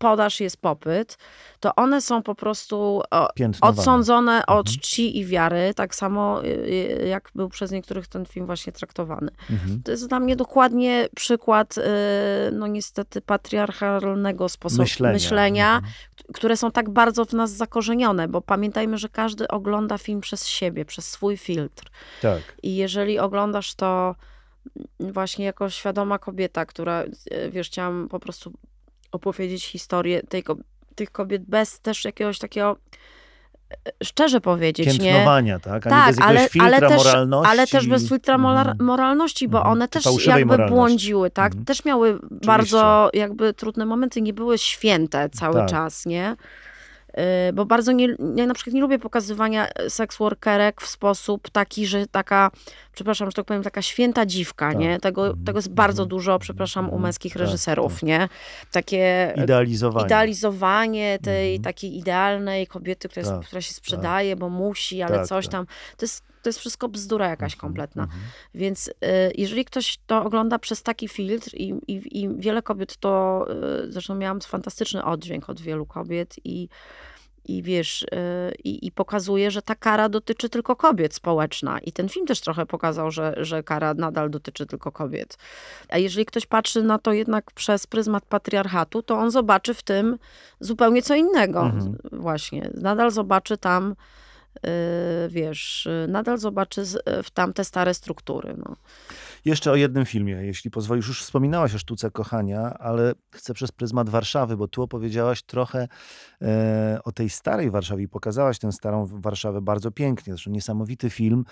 podaż, jest popyt, to one są po prostu Piętnowane. odsądzone od czci i wiary, tak samo jak był przez niektórych ten film właśnie traktowany. To jest dla mnie dokładnie przykład, no niestety, patriarchalnego sposobu myślenia, które są tak bardzo w nas zakorzenione, bo pamiętajmy, że każdy ogląda film przez siebie, przez swój filtr. Tak. I jeżeli oglądasz to właśnie jako świadoma kobieta, która, wiesz, chciałam po prostu opowiedzieć historię tych kobiet bez też jakiegoś takiego, szczerze powiedzieć, piętnowania, tak? A nie bez ale, jakiegoś filtra też, moralności. ale też bez filtra moralności, bo one też jakby moralności. błądziły, tak? Też miały bardzo jakby trudne momenty, nie były święte cały czas, nie? Bo bardzo ja na przykład nie lubię pokazywania seks workerek w sposób taki, że taka, przepraszam, że tak powiem, taka święta dziwka, nie? Tego jest bardzo dużo, przepraszam, u męskich reżyserów, nie? Takie idealizowanie tej takiej idealnej kobiety, która się sprzedaje, bo musi, ale coś tam. To jest wszystko bzdura jakaś kompletna. Więc jeżeli ktoś to ogląda przez taki filtr i wiele kobiet to, zresztą miałam fantastyczny oddźwięk od wielu kobiet i wiesz, i pokazuje, że ta kara dotyczy tylko kobiet, społeczna. I ten film też trochę pokazał, że kara nadal dotyczy tylko kobiet. A jeżeli ktoś patrzy na to jednak przez pryzmat patriarchatu, to on zobaczy w tym zupełnie co innego. Właśnie. Nadal zobaczy tam, wiesz, nadal zobaczy w tamte stare struktury. No. Jeszcze o jednym filmie, jeśli pozwolisz. Już wspominałaś o Sztuce kochania, ale chcę przez pryzmat Warszawy, bo tu opowiedziałaś trochę o tej starej Warszawie i pokazałaś tę starą Warszawę bardzo pięknie. Zresztą niesamowity film.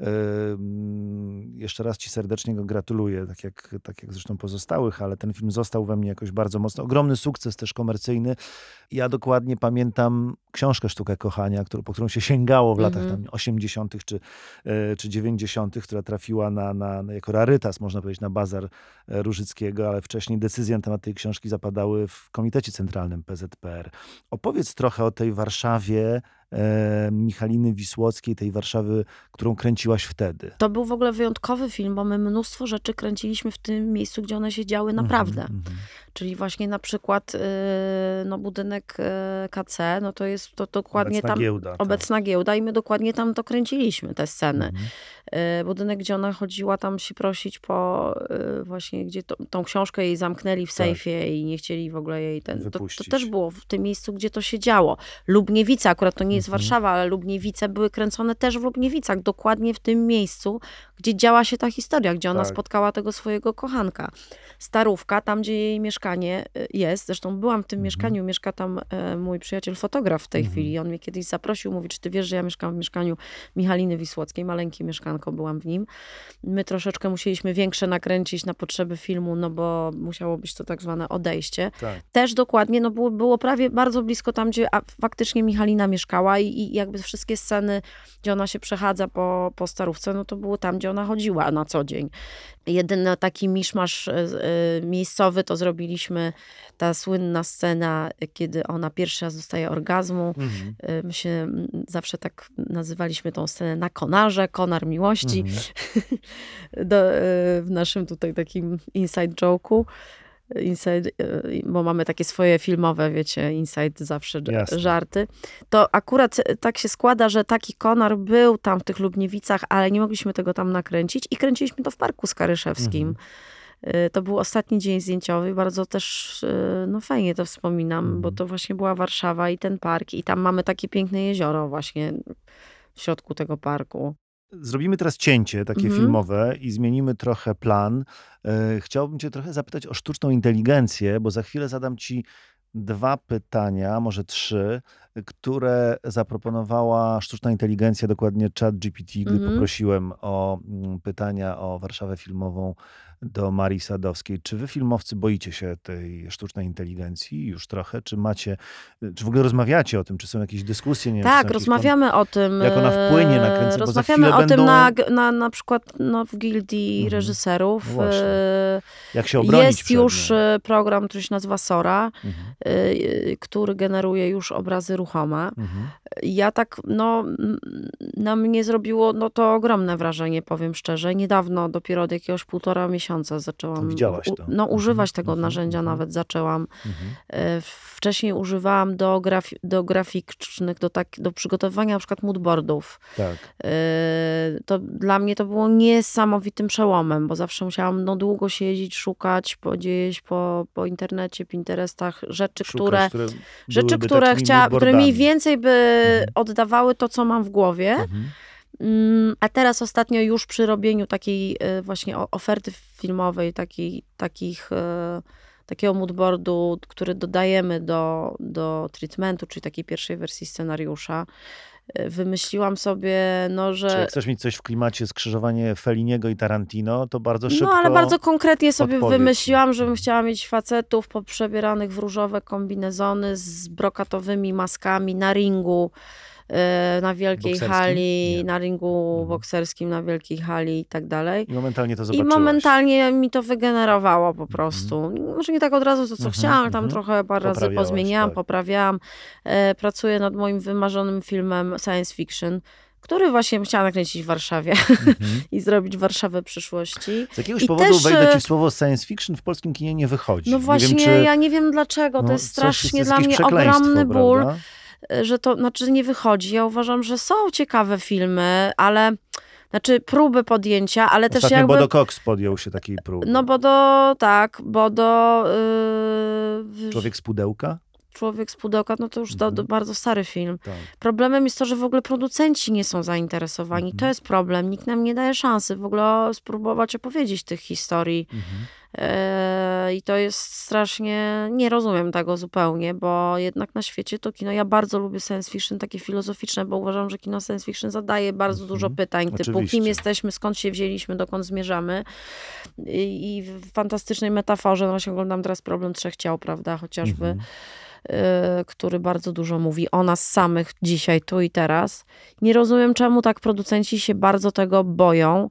Jeszcze raz ci serdecznie go gratuluję, tak jak zresztą pozostałych, ale ten film został we mnie jakoś bardzo mocno. Ogromny sukces też komercyjny. Ja dokładnie pamiętam książkę Sztuka kochania, po którą się sięgało w latach tam 80. czy 90., która trafiła jako rarytas, można powiedzieć, na bazar Różyckiego, ale wcześniej decyzje na temat tej książki zapadały w Komitecie Centralnym PZPR. Opowiedz trochę o tej Warszawie Michaliny Wisłockiej, tej Warszawy, którą kręciłaś wtedy. To był w ogóle wyjątkowy film, bo my mnóstwo rzeczy kręciliśmy w tym miejscu, gdzie one się działy naprawdę. Czyli właśnie na przykład no, budynek KC, no to jest to dokładnie obecna tam giełda, obecna giełda i my dokładnie tam to kręciliśmy, te sceny. Budynek, gdzie ona chodziła tam się prosić po właśnie, gdzie tą książkę jej zamknęli w sejfie i nie chcieli w ogóle jej to też było w tym miejscu, gdzie to się działo. Lubniewice, akurat to nie jest Warszawa, ale Lubniewice były kręcone też w Lubniewicach, dokładnie w tym miejscu, gdzie działa się ta historia, gdzie ona spotkała tego swojego kochanka. Starówka, tam gdzie jej mieszkanie jest, zresztą byłam w tym mieszkaniu, mieszka tam mój przyjaciel fotograf w tej chwili. On mnie kiedyś zaprosił, mówi, czy ty wiesz, że ja mieszkam w mieszkaniu Michaliny Wisłockiej, maleńkie mieszkanko, byłam w nim. My troszeczkę musieliśmy większe nakręcić na potrzeby filmu, no bo musiało być to tak zwane odejście. Też dokładnie, no było prawie bardzo blisko tam, gdzie faktycznie Michalina mieszkała i jakby wszystkie sceny, gdzie ona się przechadza po Starówce, no to było tam, gdzie ona chodziła na co dzień. Jedyny taki miszmasz miejscowy to zrobiliśmy, ta słynna scena, kiedy ona pierwszy raz dostaje orgazmu. My się zawsze tak nazywaliśmy tą scenę na konarze, konar miłości. W naszym tutaj takim inside joke'u. Inside, bo mamy takie swoje filmowe, wiecie, inside zawsze żarty. To akurat tak się składa, że taki konar był tam w tych Lubniewicach, ale nie mogliśmy tego tam nakręcić i kręciliśmy to w Parku Skaryszewskim. To był ostatni dzień zdjęciowy, bardzo też no fajnie to wspominam, bo to właśnie była Warszawa i ten park i tam mamy takie piękne jezioro właśnie w środku tego parku. Zrobimy teraz cięcie takie filmowe i zmienimy trochę plan. Chciałbym cię trochę zapytać o sztuczną inteligencję, bo za chwilę zadam ci 2 pytania, może 3, które zaproponowała sztuczna inteligencja, dokładnie ChatGPT, gdy poprosiłem o pytania o Warszawę filmową do Marii Sadowskiej. Czy wy, filmowcy, boicie się tej sztucznej inteligencji już trochę? Czy w ogóle rozmawiacie o tym? Czy są jakieś dyskusje? Nie tak, wiem, rozmawiamy o tym. Jak ona wpłynie na kręcenie? Rozmawiamy o tym na przykład w gildii reżyserów. No jak się obronić jest już program, który się nazywa Sora, który generuje już obrazy ruchome. Ja tak, na mnie zrobiło to ogromne wrażenie, powiem szczerze. Niedawno, dopiero od jakiegoś 1,5 miesiąca miesiące zaczęłam Widziałaś to. używać tego narzędzia, nawet zaczęłam. Wcześniej używałam do graficznych, do przygotowania na przykład moodboardów. Tak. To dla mnie to było niesamowitym przełomem, bo zawsze musiałam długo siedzieć, szukać gdzieś po internecie, Pinterestach rzeczy, które mniej więcej by oddawały to, co mam w głowie. A teraz ostatnio już przy robieniu takiej właśnie oferty filmowej, takiego moodboardu, który dodajemy do treatmentu, czyli takiej pierwszej wersji scenariusza, wymyśliłam sobie, że... Czy jak chcesz mieć coś w klimacie skrzyżowanie Felliniego i Tarantino, to bardzo szybko... ale bardzo konkretnie sobie wymyśliłam, żebym chciała mieć facetów przebieranych w różowe kombinezony z brokatowymi maskami na ringu, na wielkiej hali, na ringu bokserskim, na wielkiej hali i tak dalej. I momentalnie to zobaczyłaś. I momentalnie mi to wygenerowało po prostu. Może nie tak od razu to, co chciałam, tam trochę parę razy pozmieniałam, poprawiałam. Pracuję nad moim wymarzonym filmem science fiction, który właśnie chciałam nakręcić w Warszawie i zrobić Warszawę przyszłości. Z jakiegoś powodu wejdę ci w słowo science fiction w polskim kinie nie wychodzi. No właśnie, ja nie wiem dlaczego. To jest strasznie dla mnie ogromny ból. Prawda? Że to, nie wychodzi. Ja uważam, że są ciekawe filmy, ale, próby podjęcia, ale ostatnio też jakby... Bodo Cox podjął się takiej próby. Człowiek z pudełka? Człowiek z pudełka, to już bardzo stary film. Tak. Problemem jest to, że w ogóle producenci nie są zainteresowani. To jest problem. Nikt nam nie daje szansy w ogóle spróbować opowiedzieć tych historii. I to jest strasznie... Nie rozumiem tego zupełnie, bo jednak na świecie to kino... Ja bardzo lubię science fiction, takie filozoficzne, bo uważam, że kino science fiction zadaje bardzo dużo pytań, typu kim jesteśmy, skąd się wzięliśmy, dokąd zmierzamy. I w fantastycznej metaforze, właśnie oglądam teraz Problem trzech ciał, prawda, chociażby. Który bardzo dużo mówi o nas samych dzisiaj, tu i teraz. Nie rozumiem, czemu tak producenci się bardzo tego boją.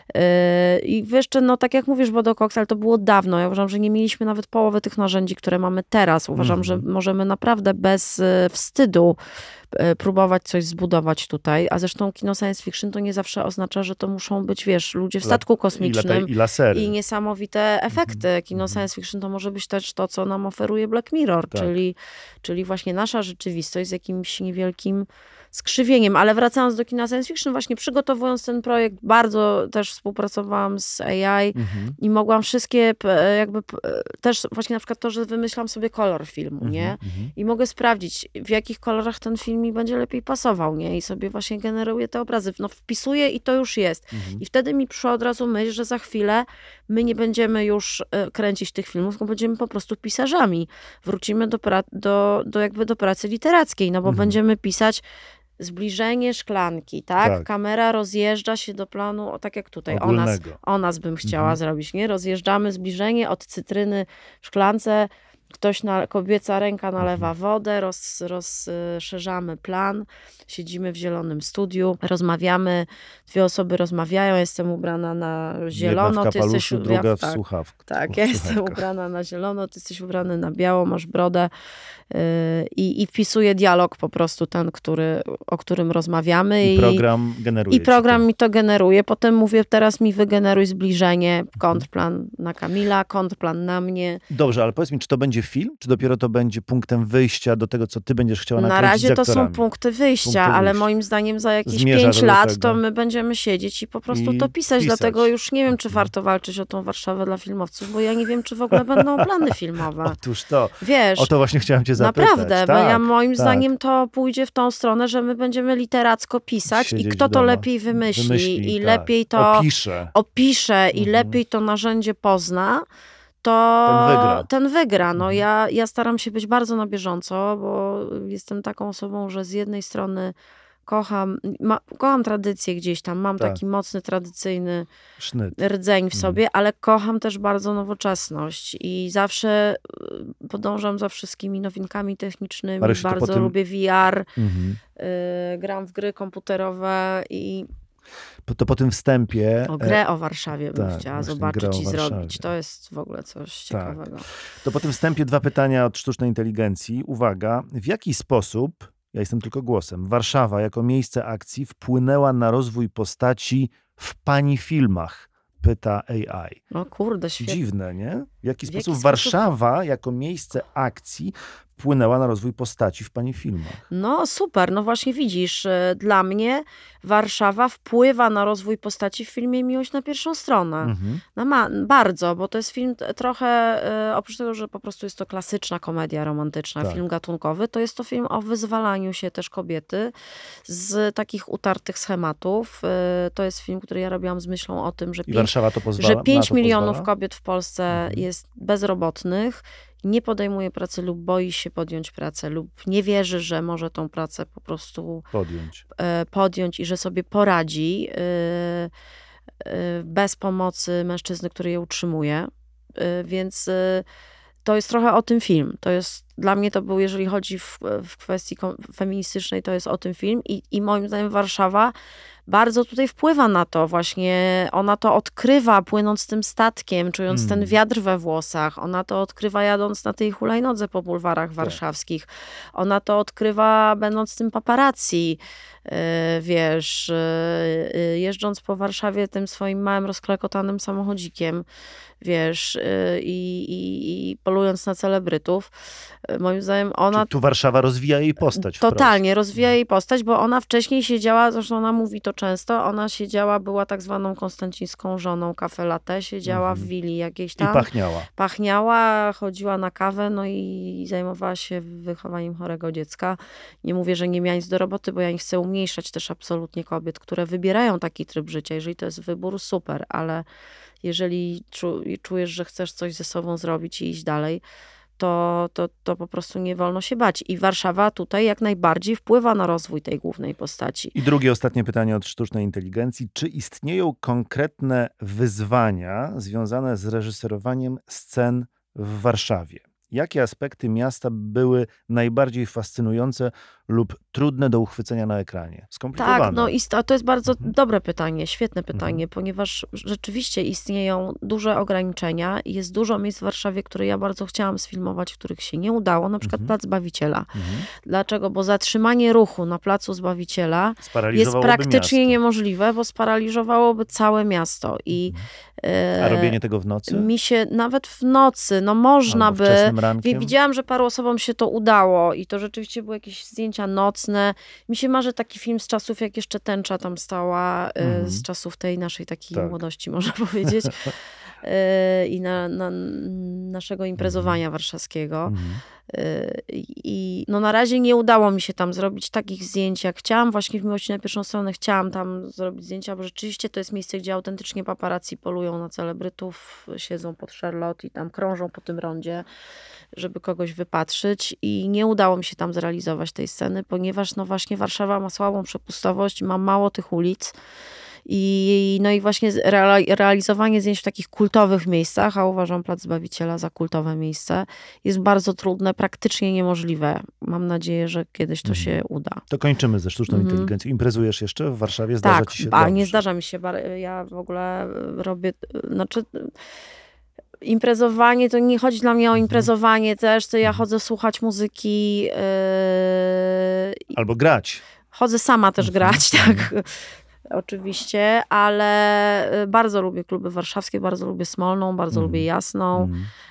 I jeszcze, tak jak mówisz, Bodo Cox, ale to było dawno. Ja uważam, że nie mieliśmy nawet połowy tych narzędzi, które mamy teraz. Uważam, że możemy naprawdę bez wstydu próbować coś zbudować tutaj. A zresztą kino science fiction to nie zawsze oznacza, że to muszą być, ludzie w statku kosmicznym i lasery. I niesamowite efekty. Kino science fiction to może być też to, co nam oferuje Black Mirror, tak. czyli właśnie nasza rzeczywistość z jakimś niewielkim skrzywieniem. Ale wracając do kina science fiction, właśnie przygotowując ten projekt, bardzo też współpracowałam z AI i mogłam wszystkie też właśnie na przykład to, że wymyślam sobie kolor filmu, nie? I mogę sprawdzić, w jakich kolorach ten film mi będzie lepiej pasował, nie? I sobie właśnie generuję te obrazy. Wpisuję i to już jest. I wtedy mi przyszła od razu myśl, że za chwilę my nie będziemy już kręcić tych filmów, tylko będziemy po prostu pisarzami. Wrócimy do pracy literackiej, bo będziemy pisać zbliżenie szklanki, tak? Kamera rozjeżdża się do planu, tak jak tutaj. O nas bym chciała zrobić, nie? Rozjeżdżamy zbliżenie od cytryny w szklance, kobieca ręka nalewa wodę, rozszerzamy plan, siedzimy w zielonym studiu, rozmawiamy, dwie osoby rozmawiają, jestem ubrana na zielono, jedna w kapeluszu, druga w słuchawkach. Tak, ja jestem ubrana na zielono, ty jesteś ubrany na biało, masz brodę i wpisuję dialog po prostu ten, o którym rozmawiamy. I program generuje. I program mi to generuje. Potem mówię, teraz mi wygeneruj zbliżenie, kontrplan na Kamila, kontrplan na mnie. Dobrze, ale powiedz mi, czy to będzie film, czy dopiero to będzie punktem wyjścia do tego, co ty będziesz chciała nakręcić na razie z aktorami? To są punkty wyjścia, ale moim zdaniem za jakieś 5 lat to my będziemy siedzieć i po prostu to pisać. Dlatego już nie wiem, czy warto walczyć o tą Warszawę dla filmowców, bo ja nie wiem, czy w ogóle będą plany filmowe. Otóż to. Wiesz, o to właśnie chciałem cię zapytać. Naprawdę, bo moim zdaniem to pójdzie w tą stronę, że my będziemy literacko pisać i kto to lepiej wymyśli i lepiej to opisze i lepiej to narzędzie pozna, to ten wygra. Ja staram się być bardzo na bieżąco, bo jestem taką osobą, że z jednej strony kocham tradycję gdzieś tam, mam taki mocny, tradycyjny rdzeń w sobie, ale kocham też bardzo nowoczesność i zawsze podążam za wszystkimi nowinkami technicznymi, bardzo lubię VR, gram w gry komputerowe i to po tym wstępie... grę o Warszawie bym chciała zobaczyć i zrobić. To jest w ogóle coś ciekawego. To po tym wstępie 2 pytania od sztucznej inteligencji. Uwaga, w jaki sposób, ja jestem tylko głosem, Warszawa jako miejsce akcji wpłynęła na rozwój postaci w pani filmach? pyta AI. No kurde, świetnie. Dziwne, nie? W jaki sposób Warszawa jako miejsce akcji wpłynęła na rozwój postaci w pani filmach? No super, no właśnie widzisz, dla mnie Warszawa wpływa na rozwój postaci w filmie Miłość na pierwszą stronę. No bardzo, bo to jest film trochę, oprócz tego, że po prostu jest to klasyczna komedia romantyczna, film gatunkowy, to jest to film o wyzwalaniu się też kobiety z takich utartych schematów. To jest film, który ja robiłam z myślą o tym, że 5 milionów kobiet w Polsce jest bezrobotnych, nie podejmuje pracy lub boi się podjąć pracę lub nie wierzy, że może tą pracę po prostu podjąć i że sobie poradzi bez pomocy mężczyzny, który je utrzymuje. Więc to jest trochę o tym film. To jest, dla mnie to był, jeżeli chodzi w kwestii feministycznej, to jest o tym film i moim zdaniem Warszawa bardzo tutaj wpływa na to właśnie. Ona to odkrywa, płynąc tym statkiem, czując ten wiatr we włosach. Ona to odkrywa, jadąc na tej hulajnodze po bulwarach warszawskich. Ona to odkrywa, będąc tym paparazzi. Wiesz, jeżdżąc po Warszawie tym swoim małym, rozklekotanym samochodzikiem, wiesz, i polując na celebrytów. Moim zdaniem ona... Czyli tu Warszawa rozwija jej postać. Totalnie, rozwija jej postać, bo ona wcześniej siedziała, zresztą ona mówi to często, ona siedziała, była tak zwaną konstancińską żoną Cafe Latte, siedziała w willi jakiejś tam. I pachniała, chodziła na kawę, no i zajmowała się wychowaniem chorego dziecka. Nie mówię, że nie miała nic do roboty, bo ja nie chcę umniejszać też absolutnie kobiet, które wybierają taki tryb życia. Jeżeli to jest wybór, super, ale jeżeli czujesz, że chcesz coś ze sobą zrobić i iść dalej, to po prostu nie wolno się bać. I Warszawa tutaj jak najbardziej wpływa na rozwój tej głównej postaci. I drugie, ostatnie pytanie od sztucznej inteligencji. Czy istnieją konkretne wyzwania związane z reżyserowaniem scen w Warszawie? Jakie aspekty miasta były najbardziej fascynujące lub trudne do uchwycenia na ekranie? Skomplikowane. Tak, no to jest bardzo dobre pytanie, świetne pytanie, ponieważ rzeczywiście istnieją duże ograniczenia i jest dużo miejsc w Warszawie, które ja bardzo chciałam sfilmować, których się nie udało, na przykład Plac Zbawiciela. Dlaczego? Bo zatrzymanie ruchu na Placu Zbawiciela jest praktycznie niemożliwe, bo sparaliżowałoby całe miasto. A robienie tego w nocy? Mi się nawet w nocy, no można by. Widziałam, że paru osobom się to udało i to rzeczywiście były jakieś zdjęcia nocne. Mi się marzy taki film z czasów, jak jeszcze Tęcza tam stała, z czasów tej naszej takiej młodości, można powiedzieć. I naszego imprezowania warszawskiego. I no na razie nie udało mi się tam zrobić takich zdjęć, jak chciałam. Właśnie w Miłości na pierwszą stronę chciałam tam zrobić zdjęcia, bo rzeczywiście to jest miejsce, gdzie autentycznie paparazzi polują na celebrytów, siedzą pod Charlotte i tam krążą po tym rondzie, żeby kogoś wypatrzyć. I nie udało mi się tam zrealizować tej sceny, ponieważ no właśnie Warszawa ma słabą przepustowość, ma mało tych ulic. No i właśnie realizowanie zdjęć w takich kultowych miejscach, a uważam Plac Zbawiciela za kultowe miejsce, jest bardzo trudne, praktycznie niemożliwe. Mam nadzieję, że kiedyś to się uda. To kończymy ze sztuczną inteligencją. Imprezujesz jeszcze w Warszawie? Zdarza ci się? Tak, nie zdarza mi się. Ja w ogóle robię, imprezowanie, to nie chodzi dla mnie o imprezowanie też, to ja chodzę słuchać muzyki. Albo grać. Chodzę sama też grać, tak. Oczywiście, ale bardzo lubię kluby warszawskie, bardzo lubię Smolną, bardzo lubię Jasną.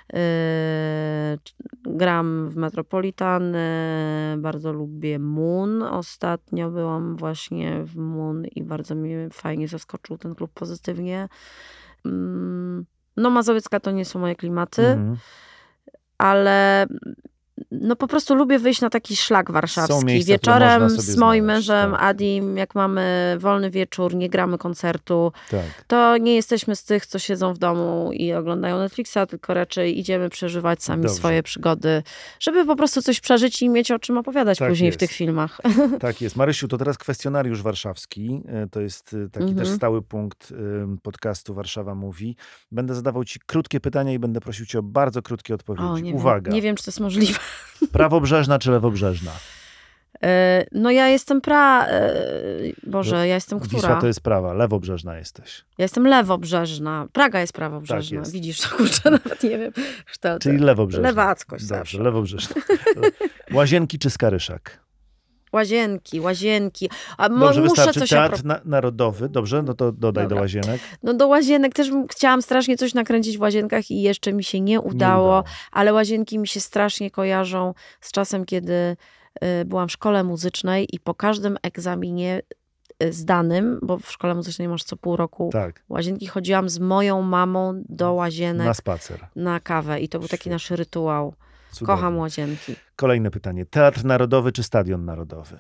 Gram w Metropolitan, bardzo lubię Moon. Ostatnio byłam właśnie w Moon i bardzo mnie fajnie zaskoczył ten klub pozytywnie. No Mazowiecka to nie są moje klimaty, ale no po prostu lubię wyjść na taki szlak warszawski. Miejsca, wieczorem z moim mężem Adim, jak mamy wolny wieczór, nie gramy koncertu, to nie jesteśmy z tych, co siedzą w domu i oglądają Netflixa, tylko raczej idziemy przeżywać sami swoje przygody, żeby po prostu coś przeżyć i mieć o czym opowiadać później w tych filmach. Tak jest. Marysiu, to teraz kwestionariusz warszawski. To jest taki też stały punkt podcastu Warszawa Mówi. Będę zadawał ci krótkie pytania i będę prosił cię o bardzo krótkie odpowiedzi. Uwaga. Nie wiem, czy to jest możliwe. Prawobrzeżna czy lewobrzeżna? No ja jestem ja jestem która? Wisła to jest prawa, lewobrzeżna jesteś. Ja jestem lewobrzeżna. Praga jest prawobrzeżna. Tak jest. Widzisz, to kurczę, nawet nie wiem. Czyli lewobrzeżna. Lewackość Dobrze, zawsze. lewobrzeżna. Łazienki czy Skaryszak? Łazienki. A Dobrze, muszę wystarczy. coś Teatr Narodowy, dobrze? No to dodaj Dobra. do Łazienek. No do Łazienek też chciałam strasznie coś nakręcić w Łazienkach i jeszcze mi się nie udało. Ale Łazienki mi się strasznie kojarzą z czasem, kiedy byłam w szkole muzycznej i po każdym egzaminie zdanym, bo w szkole muzycznej masz co pół roku Łazienki, chodziłam z moją mamą do Łazienek na spacer, na kawę i to był taki nasz rytuał. Cudownie. Kocham Łazienki. Kolejne pytanie. Teatr Narodowy czy Stadion Narodowy?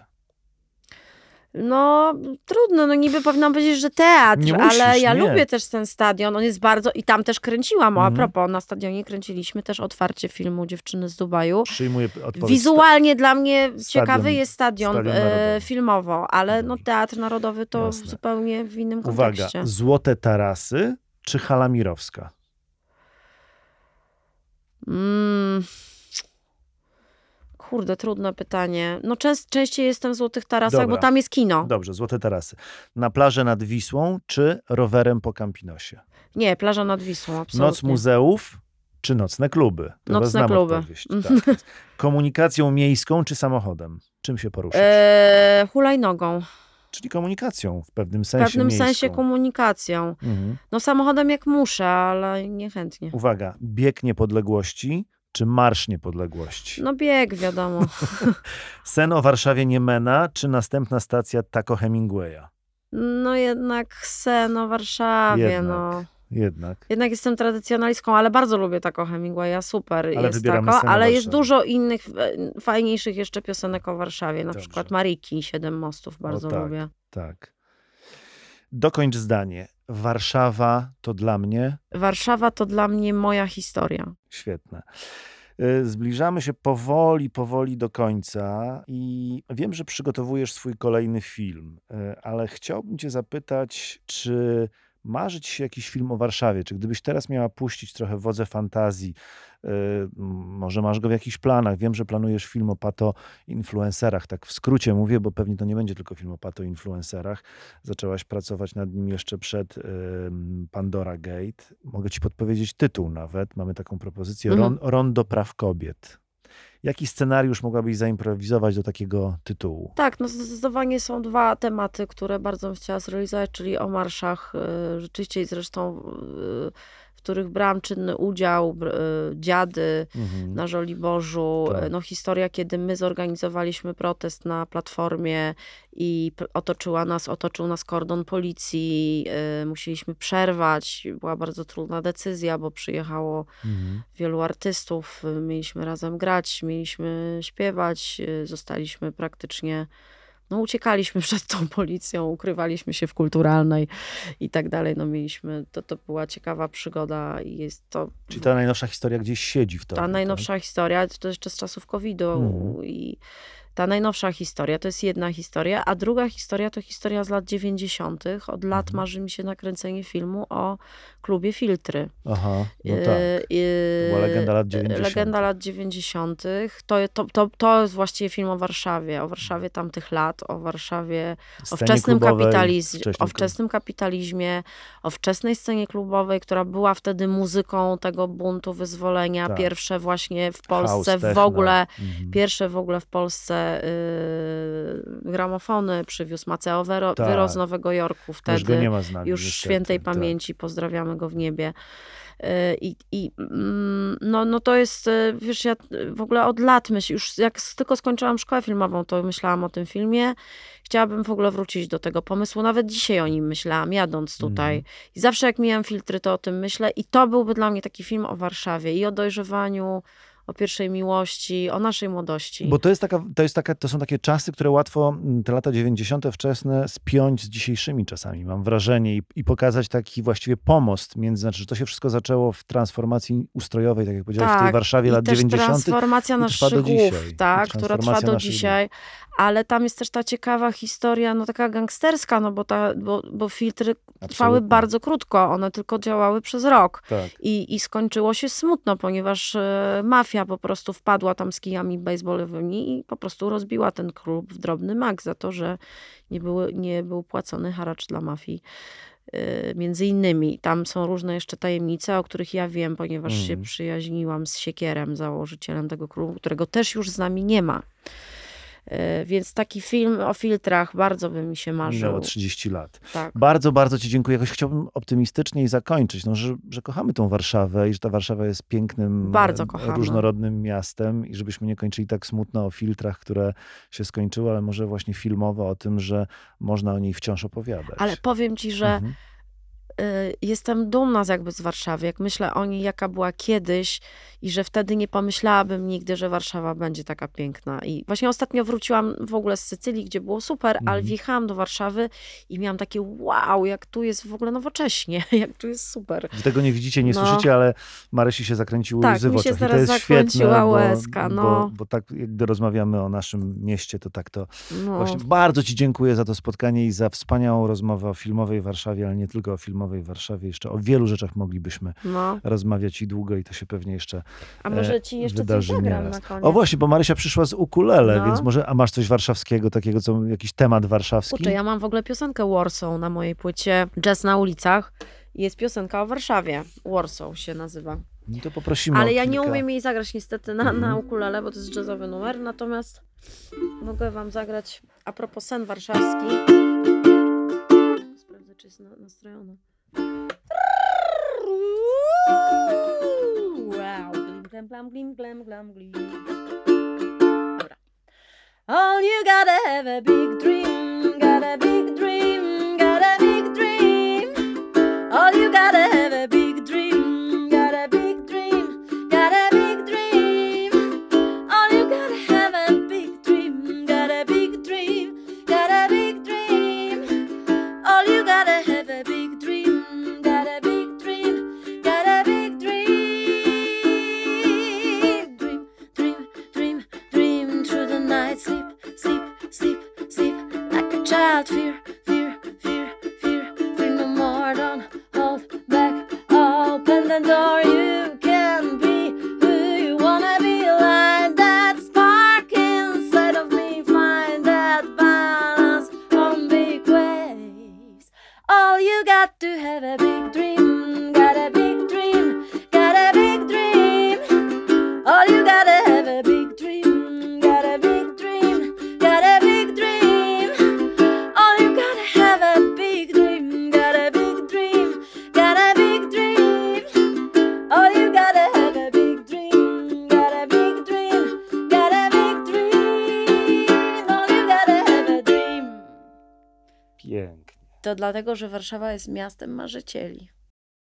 No trudno, no niby powinnam powiedzieć, że teatr, Nie musisz, ale ja nie. lubię też ten stadion, on jest bardzo, i tam też kręciłam, a propos, na stadionie kręciliśmy też otwarcie filmu Dziewczyny z Dubaju. Przyjmuję odpowiedź. Wizualnie dla mnie ciekawy jest stadion filmowo, ale no Teatr Narodowy to zupełnie w innym kontekście. Uwaga, Złote Tarasy czy Hala Mirowska? Kurde, trudne pytanie. No częściej jestem w Złotych Tarasach, bo tam jest kino. Dobrze, Złote Tarasy. Na plażę nad Wisłą czy rowerem po Campinosie? Nie, plaża nad Wisłą, absolutnie. Noc muzeów czy nocne kluby? Nocne kluby. Tak. Komunikacją miejską czy samochodem? Czym się poruszasz? Hulajnogą. Czyli komunikacją w pewnym sensie. W pewnym miejską. sensie komunikacją. No samochodem jak muszę, ale niechętnie. Uwaga, bieg niepodległości czy Marsz Niepodległości? No bieg, wiadomo. Sen o Warszawie Niemena czy następna stacja Taco Hemingwaya? No jednak sen o Warszawie, Jednak jestem tradycjonalistką, ale bardzo lubię Taco Hemingwaya, super ale jest Taco, ale jest dużo innych, fajniejszych jeszcze piosenek o Warszawie, na przykład Mariki, Siedem Mostów, bardzo lubię. Tak. Dokończ zdanie. Warszawa to dla mnie? Warszawa to dla mnie moja historia. Świetne. Zbliżamy się powoli do końca i wiem, że przygotowujesz swój kolejny film, ale chciałbym cię zapytać, czy marzy ci się jakiś film o Warszawie? Czy gdybyś teraz miała puścić trochę wodze fantazji, może masz go w jakichś planach? Wiem, że planujesz film o pato-influencerach, tak w skrócie mówię, bo pewnie to nie będzie tylko film o pato-influencerach. Zaczęłaś pracować nad nim jeszcze przed Pandora Gate. Mogę ci podpowiedzieć tytuł nawet, mamy taką propozycję, Rondo Praw Kobiet. Jaki scenariusz mogłabyś zaimprowizować do takiego tytułu? Tak, no zdecydowanie są dwa tematy, które bardzo bym chciała zrealizować, czyli o marszach, rzeczywiście i zresztą w których brałam czynny udział, Dziady na Żoliborzu, no historia, kiedy my zorganizowaliśmy protest na Platformie i otoczył nas kordon policji, musieliśmy przerwać, była bardzo trudna decyzja, bo przyjechało wielu artystów, mieliśmy razem grać, mieliśmy śpiewać, zostaliśmy praktycznie, no uciekaliśmy przed tą policją, ukrywaliśmy się w Kulturalnej i tak dalej, no mieliśmy, to była ciekawa przygoda i jest to... Czyli ta najnowsza historia gdzieś siedzi w tobie. Ta najnowsza historia, to jeszcze z czasów COVID-u i ta najnowsza historia to jest jedna historia, a druga historia to historia z lat 90. Od lat marzy mi się nakręcenie filmu o klubie Filtry. Aha, no tak. To była legenda lat 90. Legenda lat 90. To jest właściwie film o Warszawie tamtych lat, o Warszawie, o wczesnym kapitalizmie, o wczesnej scenie klubowej, która była wtedy muzyką tego buntu, wyzwolenia. Tak. Pierwsze właśnie w Polsce House, w ogóle, pierwsze w ogóle w Polsce gramofony przywiózł Maceo Wyro z Nowego Jorku wtedy. Już go nie ma z nami, już niestety, świętej pamięci, pozdrawiamy go w niebie. No to jest, wiesz, ja w ogóle od lat już jak tylko skończyłam szkołę filmową, to myślałam o tym filmie. Chciałabym w ogóle wrócić do tego pomysłu. Nawet dzisiaj o nim myślałam, jadąc tutaj. I zawsze jak mijam Filtry, to o tym myślę. I to byłby dla mnie taki film o Warszawie i o dojrzewaniu, o pierwszej miłości, o naszej młodości. Bo to są takie czasy, które łatwo, te lata 90. wczesne, spiąć z dzisiejszymi czasami, mam wrażenie, i pokazać taki właściwie pomost między, znaczy, że to się wszystko zaczęło w transformacji ustrojowej, tak jak powiedziałeś, w tej Warszawie lat 90. Transformacja naszych głów, która trwa do dzisiaj. Ale tam jest też ta ciekawa historia, no taka gangsterska, no bo Filtry trwały bardzo krótko, one tylko działały przez rok. Tak. I skończyło się smutno, ponieważ mafia po prostu wpadła tam z kijami baseballowymi i po prostu rozbiła ten klub w drobny mak za to, że nie był płacony haracz dla mafii. Między innymi. Tam są różne jeszcze tajemnice, o których ja wiem, ponieważ się przyjaźniłam z Siekierem, założycielem tego klubu, którego też już z nami nie ma. Więc taki film o filtrach bardzo by mi się marzył. Minęło 30 lat. Tak. Bardzo, bardzo ci dziękuję. Jakoś chciałbym optymistycznie zakończyć, no, że kochamy tą Warszawę i że ta Warszawa jest pięknym, Bardzo kochamy. różnorodnym miastem i żebyśmy nie kończyli tak smutno o filtrach, które się skończyły, ale może właśnie filmowo o tym, że można o niej wciąż opowiadać. Ale powiem ci, że jestem dumna jakby z Warszawy. Jak myślę o niej, jaka była kiedyś i że wtedy nie pomyślałabym nigdy, że Warszawa będzie taka piękna. I właśnie ostatnio wróciłam w ogóle z Sycylii, gdzie było super, ale wjechałam do Warszawy i miałam takie wow, jak tu jest w ogóle nowocześnie, jak tu jest super. Wy tego nie widzicie, nie słyszycie, ale Marysi się zakręciły łzy w oczach. Tak, mi się teraz zakręciła łezka, bo tak, gdy rozmawiamy o naszym mieście, to tak to właśnie. Bardzo ci dziękuję za to spotkanie i za wspaniałą rozmowę o filmowej Warszawie, ale nie tylko o filmowej Warszawie. Jeszcze o wielu rzeczach moglibyśmy rozmawiać i długo i to się pewnie jeszcze A może ci jeszcze wydarzy coś zagram nieraz. na koniec? O właśnie, bo Marysia przyszła z ukulele, więc może, a masz coś warszawskiego, takiego, jakiś temat warszawski? Kurczę, ja mam w ogóle piosenkę Warsaw na mojej płycie Jazz na ulicach. Jest piosenka o Warszawie. Warsaw się nazywa. No to poprosimy Ale o ja kilka. nie umiem jej zagrać niestety na ukulele, bo to jest jazzowy numer, natomiast mogę wam zagrać a propos sen warszawski. Sprawdzę, czy jest nastrojona. Wow. Glim, glam, glim, glam, glam, glim. Dobra. All you gotta have a big dream, got a big dream, got a big dream. All you gotta have a big dream, got a big dream, got a big dream. All you gotta have a big dream, got a big dream, got a big dream. All you gotta have a big dream, got a big dream, got a big dream. Dream, dream, dream, dream through the night. Sleep, sleep, sleep, sleep like a child. Fear, fear, fear, fear, fear no more. Don't hold back. Open the door. You can be who you wanna be. Light that spark inside of me. Find that balance on big waves. All you got to have a big dream. Got a big dream. Got a big dream. All you gotta have a big dream. Got a big dream. Got a big dream. All you gotta have a big dream. Got a big dream. Got a big dream. All you gotta have a big dream. Got a big dream. Got a big dream. All you gotta have a dream. Pięknie. To dlatego, że Warszawa jest miastem marzycieli.